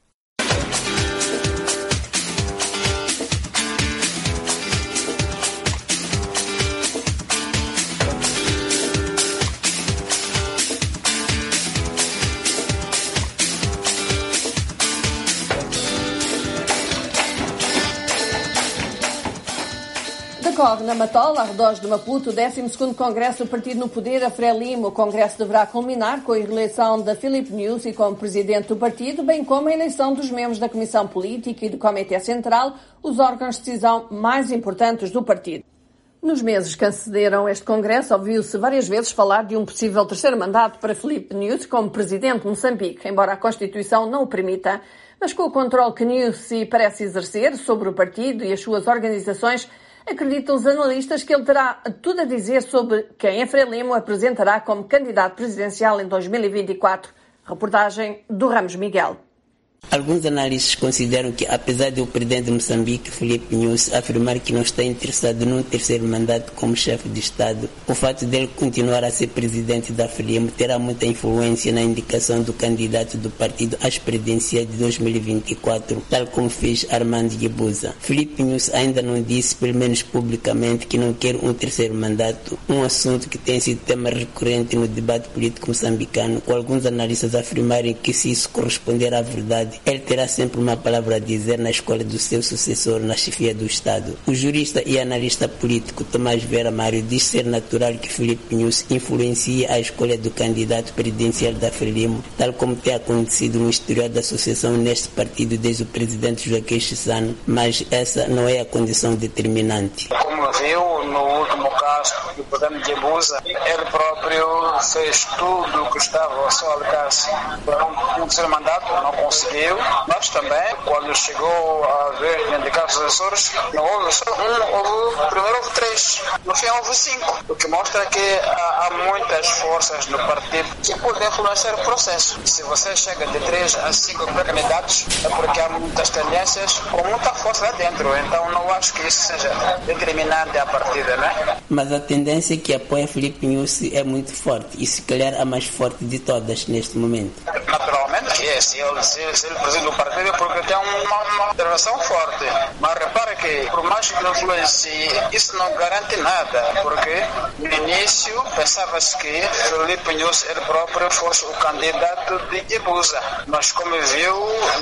S2: Decorre na Matola, arredores de Maputo, o 12º Congresso do Partido no Poder, a Frelimo. O Congresso deverá culminar com a eleição de Filipe Nyusi como presidente do partido, bem como a eleição dos membros da Comissão Política e do Comitê Central, os órgãos de decisão mais importantes do partido. Nos meses que antecederam este Congresso, ouviu-se várias vezes falar de um possível terceiro mandato para Filipe Nyusi como presidente de Moçambique, embora a Constituição não o permita. Mas com o controle que Nyusi parece exercer sobre o partido e as suas organizações, acreditam os analistas que ele terá tudo a dizer sobre quem a Frelimo apresentará como candidato presidencial em 2024. Reportagem do Ramos Miguel.
S20: Alguns analistas consideram que, apesar de o presidente de Moçambique, Filipe Nyusi, afirmar que não está interessado num terceiro mandato como chefe de Estado, o fato dele continuar a ser presidente da Frelimo terá muita influência na indicação do candidato do partido às presidenciais de 2024, tal como fez Armando Guebuza. Filipe Nyusi ainda não disse, pelo menos publicamente, que não quer um terceiro mandato, um assunto que tem sido tema recorrente no debate político moçambicano, com alguns analistas afirmarem que, se isso corresponder à verdade, ele terá sempre uma palavra a dizer na escolha do seu sucessor na chefia do Estado. O jurista e analista político Tomás Vera Mário diz ser natural que Filipe Nyusi influencie a escolha do candidato presidencial da Frelimo, tal como tem acontecido no historial da associação neste partido desde o presidente Joaquim Chissano, mas essa não é a condição determinante.
S21: Como viu no último caso do presidente Guebuza, ele próprio fez tudo o que estava ao seu alcance para um terceiro mandato, não conseguiu. Mas também, quando chegou a ver de indicar os assessores, não houve só um, primeiro houve 3, no fim houve 5, o que mostra que há muitas forças no partido que podem influenciar o processo. Se você chega de 3 a 5 candidatos, é porque há muitas tendências com muita força lá dentro, então não acho que isso seja determinante à partida, né?
S20: Mas a tendência que apoia Filipe Nyusi é muito forte e se calhar a mais forte de todas neste momento.
S21: Naturalmente Se ele preside o partido é porque tem uma intervenção forte. Mas repara que, por mais que influencie, isso não garante nada, porque no início pensava-se que Filipe Nyusi ele próprio fosse o candidato de Jebusa. Mas como viu,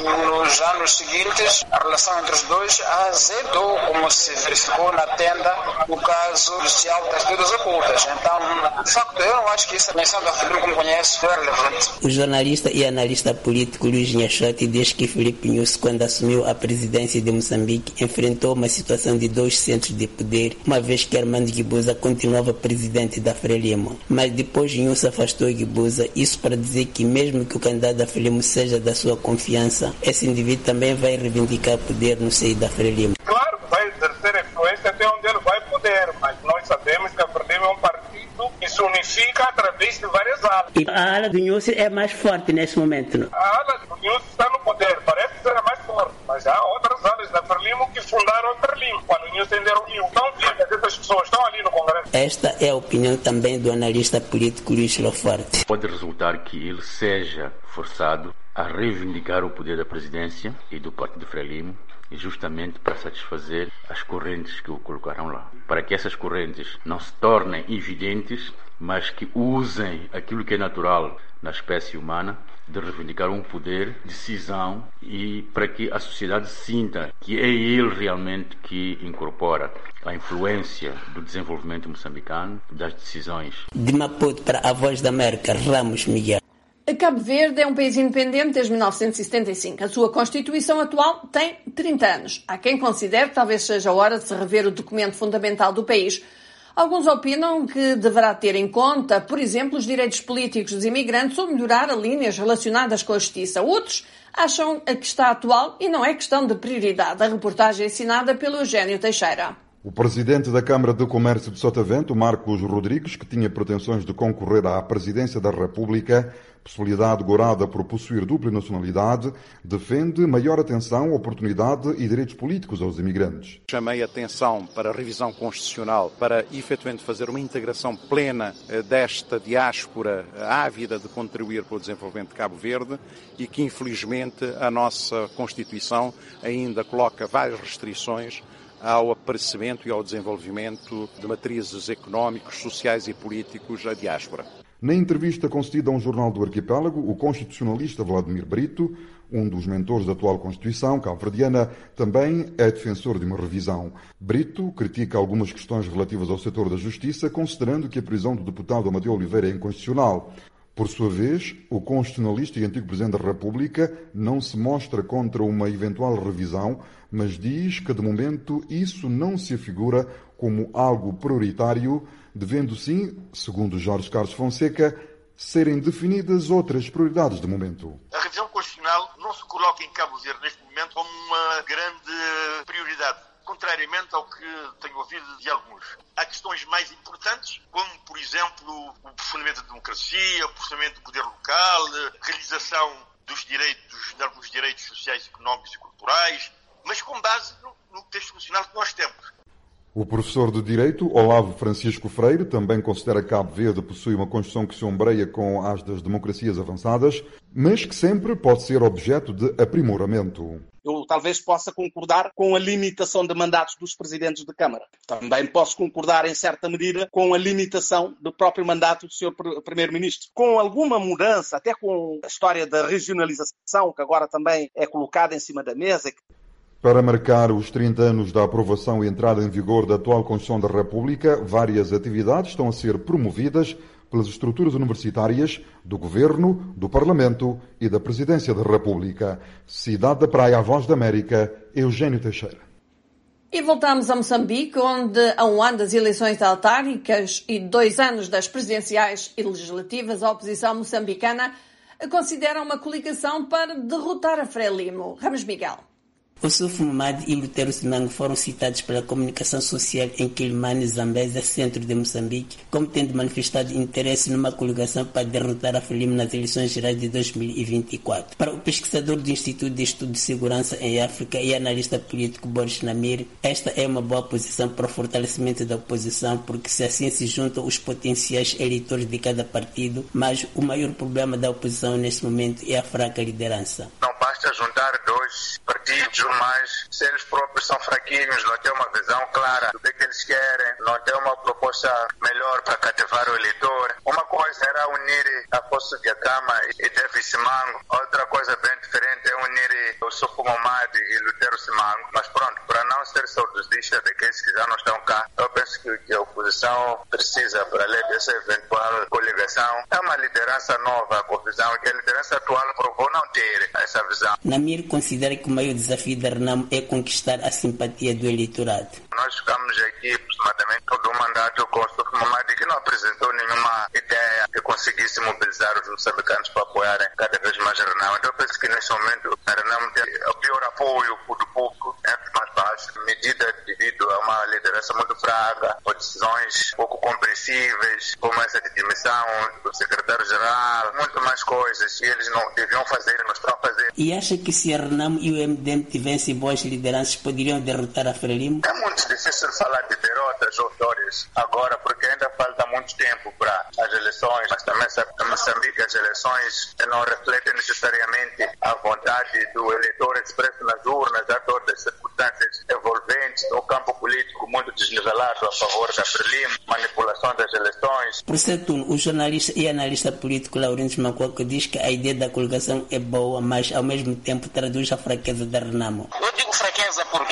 S21: nos anos seguintes, a relação entre os dois azedou, como se verificou na tenda no caso judicial das vidas ocultas. Então, de facto, eu não acho que essa menção da Filipe, como conhece, é relevante.
S20: O jornalista e analista político Luiz Nhachotti diz que Filipe Nyusi, quando assumiu a presidência de Moçambique, enfrentou uma situação de 2 centros de poder, uma vez que Armando Guebuza continuava presidente da Frelimo. Mas depois Nyusi afastou Guebuza, isso para dizer que mesmo que o candidato da Frelimo seja da sua confiança, esse indivíduo também vai reivindicar poder no seio da Frelimo.
S1: Claro que vai exercer influência até onde ele vai poder, mas nós sabemos que a Frelimo é um partido que se unifica através de várias alas.
S20: E a ala do Nyusi é mais forte nesse momento, não?
S1: A ala do Nyusi está no poder, parece ser a mais forte, mas há outras alas da Frelimo que fundaram a Frelimo, quando o Nyusi ainda era o Nyusi. Então, essas pessoas estão ali no Congresso.
S20: Esta é a opinião também do analista político Luís Lofarte.
S22: Pode resultar que ele seja forçado a reivindicar o poder da presidência e do partido Frelimo, justamente para satisfazer as correntes que o colocaram lá. Para que essas correntes não se tornem evidentes, mas que usem aquilo que é natural na espécie humana, de reivindicar um poder, decisão, e para que a sociedade sinta que é ele realmente que incorpora a influência do desenvolvimento moçambicano, das decisões.
S20: De Maputo para a Voz da América, Ramos Miguel.
S2: Cabo Verde é um país independente desde 1975. A sua Constituição atual tem 30 anos. Há quem considere que talvez seja a hora de se rever o documento fundamental do país. Alguns opinam que deverá ter em conta, por exemplo, os direitos políticos dos imigrantes ou melhorar linhas relacionadas com a justiça. Outros acham que está atual e não é questão de prioridade. A reportagem é assinada pelo Eugênio Teixeira.
S23: O presidente da Câmara de Comércio de Sotavento, Marcos Rodrigues, que tinha pretensões de concorrer à presidência da República, possibilidade gorada por possuir dupla nacionalidade, defende maior atenção, oportunidade e direitos políticos aos imigrantes.
S24: Chamei a atenção para a revisão constitucional, para efetivamente fazer uma integração plena desta diáspora ávida de contribuir para o desenvolvimento de Cabo Verde e que, infelizmente, a nossa Constituição ainda coloca várias restrições ao aparecimento e ao desenvolvimento de matrizes económicos, sociais e políticos da diáspora.
S23: Na entrevista concedida a um jornal do arquipélago, o constitucionalista Vladimir Brito, um dos mentores da atual Constituição cabo-verdiana, também é defensor de uma revisão. Brito critica algumas questões relativas ao setor da justiça, considerando que a prisão do deputado Amadeu Oliveira é inconstitucional. Por sua vez, o constitucionalista e antigo Presidente da República não se mostra contra uma eventual revisão, mas diz que, de momento, isso não se afigura como algo prioritário, devendo sim, segundo Jorge Carlos Fonseca, serem definidas outras prioridades de momento.
S25: A revisão constitucional não se coloca em Cabo Verde neste momento como uma grande prioridade, contrariamente ao que tenho ouvido de alguns. Há questões mais importantes, como, por exemplo, o aprofundamento da democracia, o aprofundamento do poder local, a realização dos direitos, de alguns direitos sociais, económicos e culturais, mas com base no texto constitucional que nós temos.
S23: O professor de Direito, Olavo Francisco Freire, também considera que Cabo Verde possui uma Constituição que se ombreia com as das democracias avançadas, mas que sempre pode ser objeto de aprimoramento.
S26: Eu talvez possa concordar com a limitação de mandatos dos presidentes de Câmara. Também posso concordar, em certa medida, com a limitação do próprio mandato do Sr. Primeiro-Ministro. Com alguma mudança, até com a história da regionalização, que agora também é colocada em cima da mesa.
S23: Para marcar os 30 anos da aprovação e entrada em vigor da atual Constituição da República, várias atividades estão a ser promovidas pelas estruturas universitárias, do Governo, do Parlamento e da Presidência da República. Cidade da Praia, a Voz da América, Eugênio Teixeira.
S2: E voltamos a Moçambique, onde, a um ano das eleições autárquicas e 2 anos das presidenciais e legislativas, a oposição moçambicana considera uma coligação para derrotar a Frelimo. Ramos Miguel.
S20: Ossuf Mamadi e Lutero Simango foram citados pela comunicação social em Quilimane, Zambésia, centro de Moçambique, como tendo manifestado interesse numa coligação para derrotar a Frelimo nas eleições gerais de 2024. Para o pesquisador do Instituto de Estudo de Segurança em África e analista político Boris Namir, esta é uma boa posição para o fortalecimento da oposição, porque se assim se juntam os potenciais eleitores de cada partido, mas o maior problema da oposição neste momento é a fraca liderança.
S5: Não basta juntar dois partidos, mas se eles próprios são fraquinhos, não têm uma visão clara do que eles querem, não têm uma proposta melhor para cativar o eleitor. Uma coisa era unir Afonso Dhlakama e David Simango, outra coisa bem diferente é unir o Ossuf Mamadi e Lutero Simango, mas pronto, para não ser saudosista daqueles que já não estão cá, eu penso que a oposição precisa, para além dessa eventual coligação, é uma liderança nova, com visão que a liderança atual provou não ter essa visão.
S20: Namir considera que o maior desafio da RENAMO é conquistar a simpatia do eleitorado.
S5: Nós ficamos aqui aproximadamente todo o mandato com o Ossuf Mamadi, que não apresentou nenhuma ideia que conseguisse mobilizar os moçambicanos para apoiarem cada vez mais a RENAMO. Então eu penso que neste momento a RENAMO tem o pior apoio do público, mais baixo, medida devido a uma liderança muito fraca, ou decisões pouco compreensíveis, como essa de demissão do secretário-geral, muito mais coisas que eles não deviam fazer e não estão a fazer.
S20: E acha que se a RENAMO e o MDM tivessem boas lideranças, poderiam derrotar a Frelimo?
S5: É muito difícil falar de derrotas ou vitórias agora, porque ainda falta muito tempo para as eleições, mas também em Moçambique as eleições não refletem necessariamente a vontade do eleitor expresso nas urnas. Há todas as circunstâncias envolventes no campo político muito desnivelado a favor da Frelimo, manipulação das eleições.
S20: Por certo, o jornalista e analista político Laurentius Macuaco diz que a ideia da coligação é boa, mas ao mesmo tempo traduz a fraqueza da RENAMO.
S6: Eu digo fraqueza porque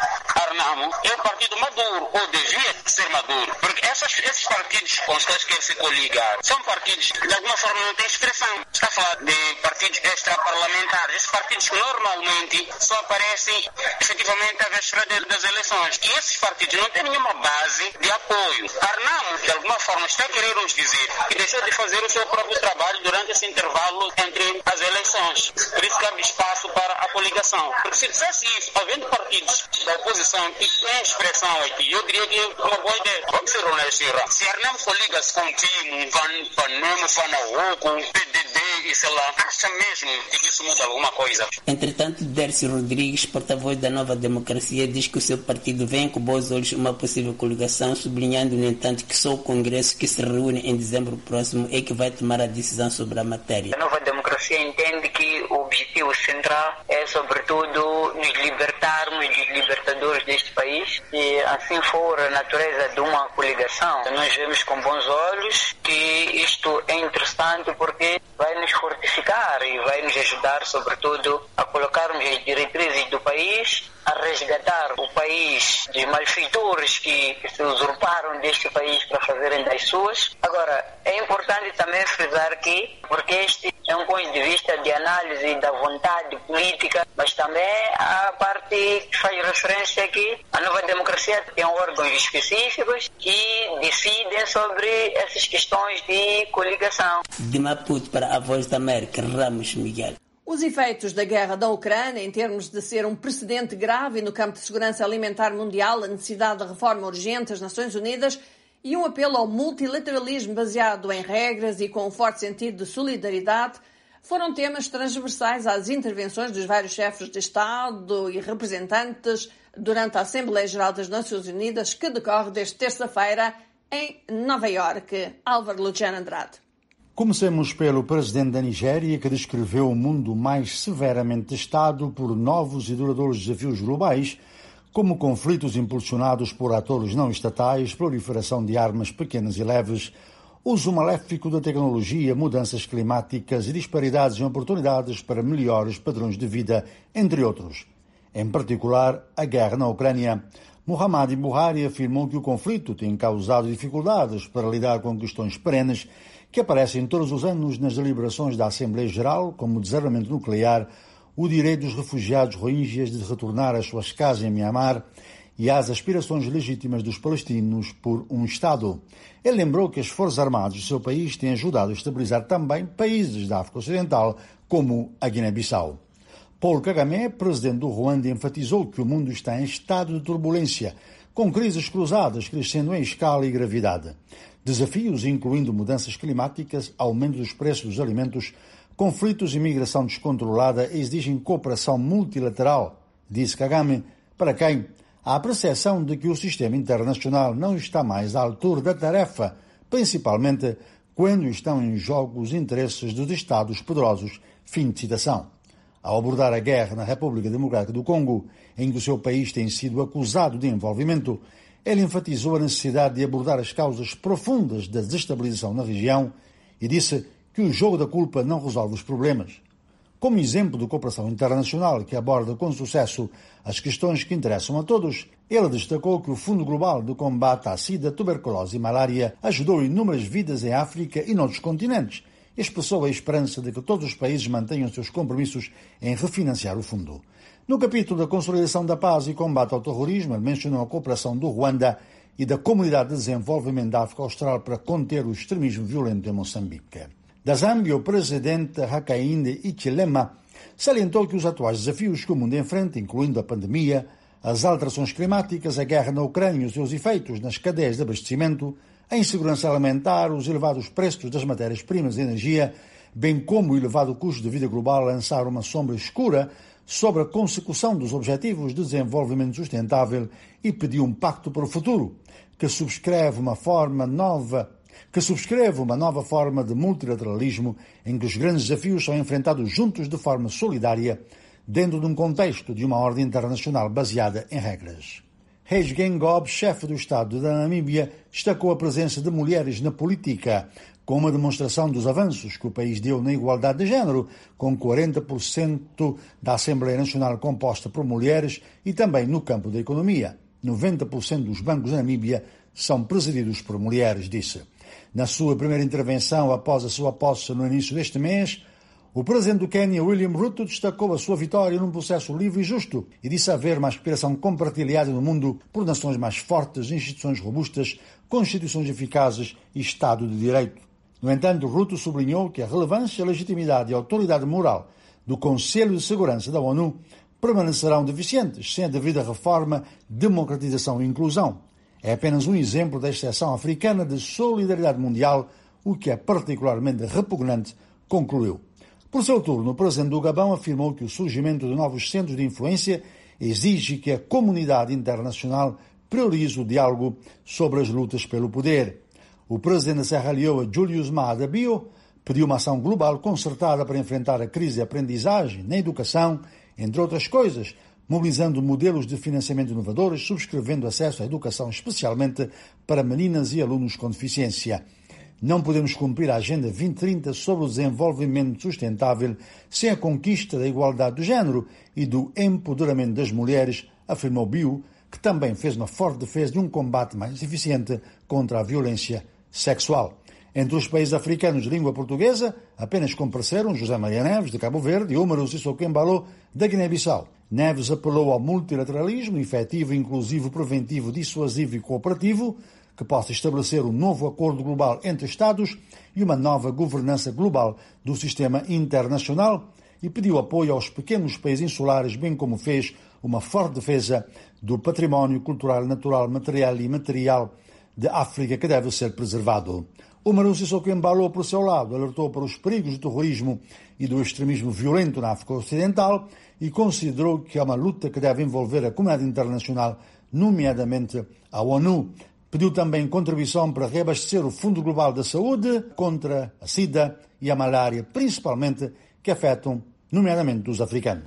S6: a RENAMO é um partido maduro, ou devia ser maduro, porque esses partidos com os quais quer se coligar são partidos que de alguma forma não têm expressão. Está a falar de partidos extraparlamentares, esses partidos que normalmente só aparecem efetivamente à véspera das eleições. E esses partidos não têm nenhuma base de apoio. A RENAMO, de alguma forma, está a querer nos dizer que deixou de fazer o seu próprio trabalho durante esse intervalo entre as eleições. Por isso cabe espaço para a coligação. Porque se dissesse isso, havendo partidos da oposição que têm expressão aqui, eu diria que é uma boa ideia. Vamos ser honestos, se a RENAMO coliga-se com o TIM, Panema, Fanaoco, PDD e sei lá, acha mesmo que isso muda alguma coisa?
S20: Entretanto, Dércio Rodrigues, porta-voz da Nova Democracia, diz que o seu partido vê com bons olhos uma possível coligação, sublinhando, no entanto, que só o Congresso, que se reúne em dezembro próximo, é que vai tomar a decisão sobre a matéria.
S7: A Nova Democracia entende que o objetivo central é, sobretudo, nos libertarmos dos libertadores deste país. E assim for a natureza de uma coligação, nós vemos com bons olhos que isto é interessante porque vai nos fortificar e vai nos ajudar, sobretudo, a colocarmos as diretrizes do país, a resgatar o país de malfeitores que se usurparam deste país para fazerem das suas. Agora, é importante também frisar que, porque este é um ponto de vista de análise da vontade política, mas também a parte que faz referência que a Nova Democracia tem órgãos específicos que decidem sobre essas questões de coligação.
S20: De Maputo para a Voz da América, Ramos Miguel.
S2: Os efeitos da guerra da Ucrânia, em termos de ser um precedente grave no campo de segurança alimentar mundial, a necessidade de reforma urgente das Nações Unidas e um apelo ao multilateralismo baseado em regras e com um forte sentido de solidariedade, foram temas transversais às intervenções dos vários chefes de Estado e representantes durante a Assembleia Geral das Nações Unidas, que decorre desde terça-feira em Nova Iorque. Álvaro Luciano Andrade.
S8: Comecemos pelo presidente da Nigéria, que descreveu o mundo mais severamente testado por novos e duradouros desafios globais, como conflitos impulsionados por atores não estatais, proliferação de armas pequenas e leves, uso maléfico da tecnologia, mudanças climáticas e disparidades em oportunidades para melhores padrões de vida, entre outros. Em particular, a guerra na Ucrânia. Muhammadu Buhari afirmou que o conflito tem causado dificuldades para lidar com questões perenes que aparecem todos os anos nas deliberações da Assembleia Geral, como o desarmamento nuclear, o direito dos refugiados rohingyas de retornar às suas casas em Mianmar e as aspirações legítimas dos palestinos por um Estado. Ele lembrou que as Forças Armadas do seu país têm ajudado a estabilizar também países da África Ocidental, como a Guiné-Bissau. Paul Kagame, presidente do Ruanda, enfatizou que o mundo está em estado de turbulência, com crises cruzadas crescendo em escala e gravidade. Desafios incluindo mudanças climáticas, aumento dos preços dos alimentos, conflitos e migração descontrolada exigem cooperação multilateral, disse Kagame, para quem há a percepção de que o sistema internacional não está mais à altura da tarefa, principalmente quando estão em jogo os interesses dos Estados poderosos. Fim de citação. Ao abordar a guerra na República Democrática do Congo, em que o seu país tem sido acusado de envolvimento, ele enfatizou a necessidade de abordar as causas profundas da desestabilização na região e disse que o jogo da culpa não resolve os problemas. Como exemplo de cooperação internacional que aborda com sucesso as questões que interessam a todos, ele destacou que o Fundo Global de Combate à SIDA, Tuberculose e Malária ajudou inúmeras vidas em África e noutros continentes e expressou a esperança de que todos os países mantenham seus compromissos em refinanciar o fundo. No capítulo da consolidação da paz e combate ao terrorismo, ele mencionou a cooperação do Ruanda e da Comunidade de Desenvolvimento da África Austral para conter o extremismo violento em Moçambique. Da Zâmbia, o presidente Hakainde Hichilema salientou que os atuais desafios que o mundo enfrenta, incluindo a pandemia, as alterações climáticas, a guerra na Ucrânia e os seus efeitos nas cadeias de abastecimento, a insegurança alimentar, os elevados preços das matérias-primas e energia, bem como o elevado custo de vida global, lançaram uma sombra escura sobre a consecução dos Objetivos de Desenvolvimento Sustentável e pediu um pacto para o futuro, que subscreve uma nova forma de multilateralismo em que os grandes desafios são enfrentados juntos de forma solidária, dentro de um contexto de uma ordem internacional baseada em regras. Hage Geingob, chefe do Estado da Namíbia, destacou a presença de mulheres na política, com uma demonstração dos avanços que o país deu na igualdade de género, com 40% da Assembleia Nacional composta por mulheres e também no campo da economia. 90% dos bancos da Namíbia são presididos por mulheres, disse. Na sua primeira intervenção após a sua posse no início deste mês, o presidente do Quênia, William Ruto, destacou a sua vitória num processo livre e justo e disse haver uma aspiração compartilhada no mundo por nações mais fortes, instituições robustas, constituições eficazes e Estado de Direito. No entanto, Ruto sublinhou que a relevância, legitimidade e autoridade moral do Conselho de Segurança da ONU permanecerão deficientes sem a devida reforma, democratização e inclusão. É apenas um exemplo da exceção africana de solidariedade mundial, o que é particularmente repugnante, concluiu. Por seu turno, o presidente do Gabão afirmou que o surgimento de novos centros de influência exige que a comunidade internacional priorize o diálogo sobre as lutas pelo poder. O presidente da Serra Leoa, Julius Maada Bio, pediu uma ação global concertada para enfrentar a crise de aprendizagem na educação, entre outras coisas, mobilizando modelos de financiamento inovadores, subscrevendo acesso à educação especialmente para meninas e alunos com deficiência. Não podemos cumprir a Agenda 2030 sobre o desenvolvimento sustentável sem a conquista da igualdade do género e do empoderamento das mulheres, afirmou Bio, que também fez uma forte defesa de um combate mais eficiente contra a violência sexual. Entre os países africanos de língua portuguesa, apenas compareceram José Maria Neves, de Cabo Verde, e Umaru Sissoko Embalo, da Guiné-Bissau. Neves apelou ao multilateralismo efetivo, inclusivo, preventivo, dissuasivo e cooperativo, que possa estabelecer um novo acordo global entre Estados e uma nova governança global do sistema internacional e pediu apoio aos pequenos países insulares, bem como fez uma forte defesa do património cultural, natural, material e imaterial de África que deve ser preservado. Umaru Sissoko Embalo, por seu lado, alertou para os perigos do terrorismo e do extremismo violento na África Ocidental e considerou que é uma luta que deve envolver a comunidade internacional, nomeadamente a ONU. Pediu também contribuição para reabastecer o Fundo Global da Saúde contra a SIDA e a malária, principalmente, que afetam, nomeadamente, os africanos.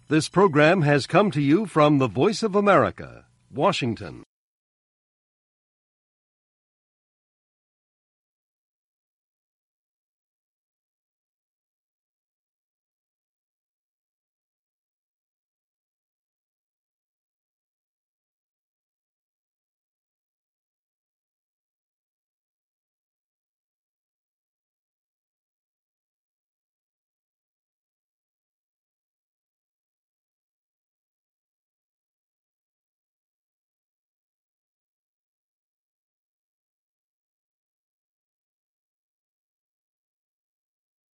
S3: This program has come to you from the Voice of America, Washington.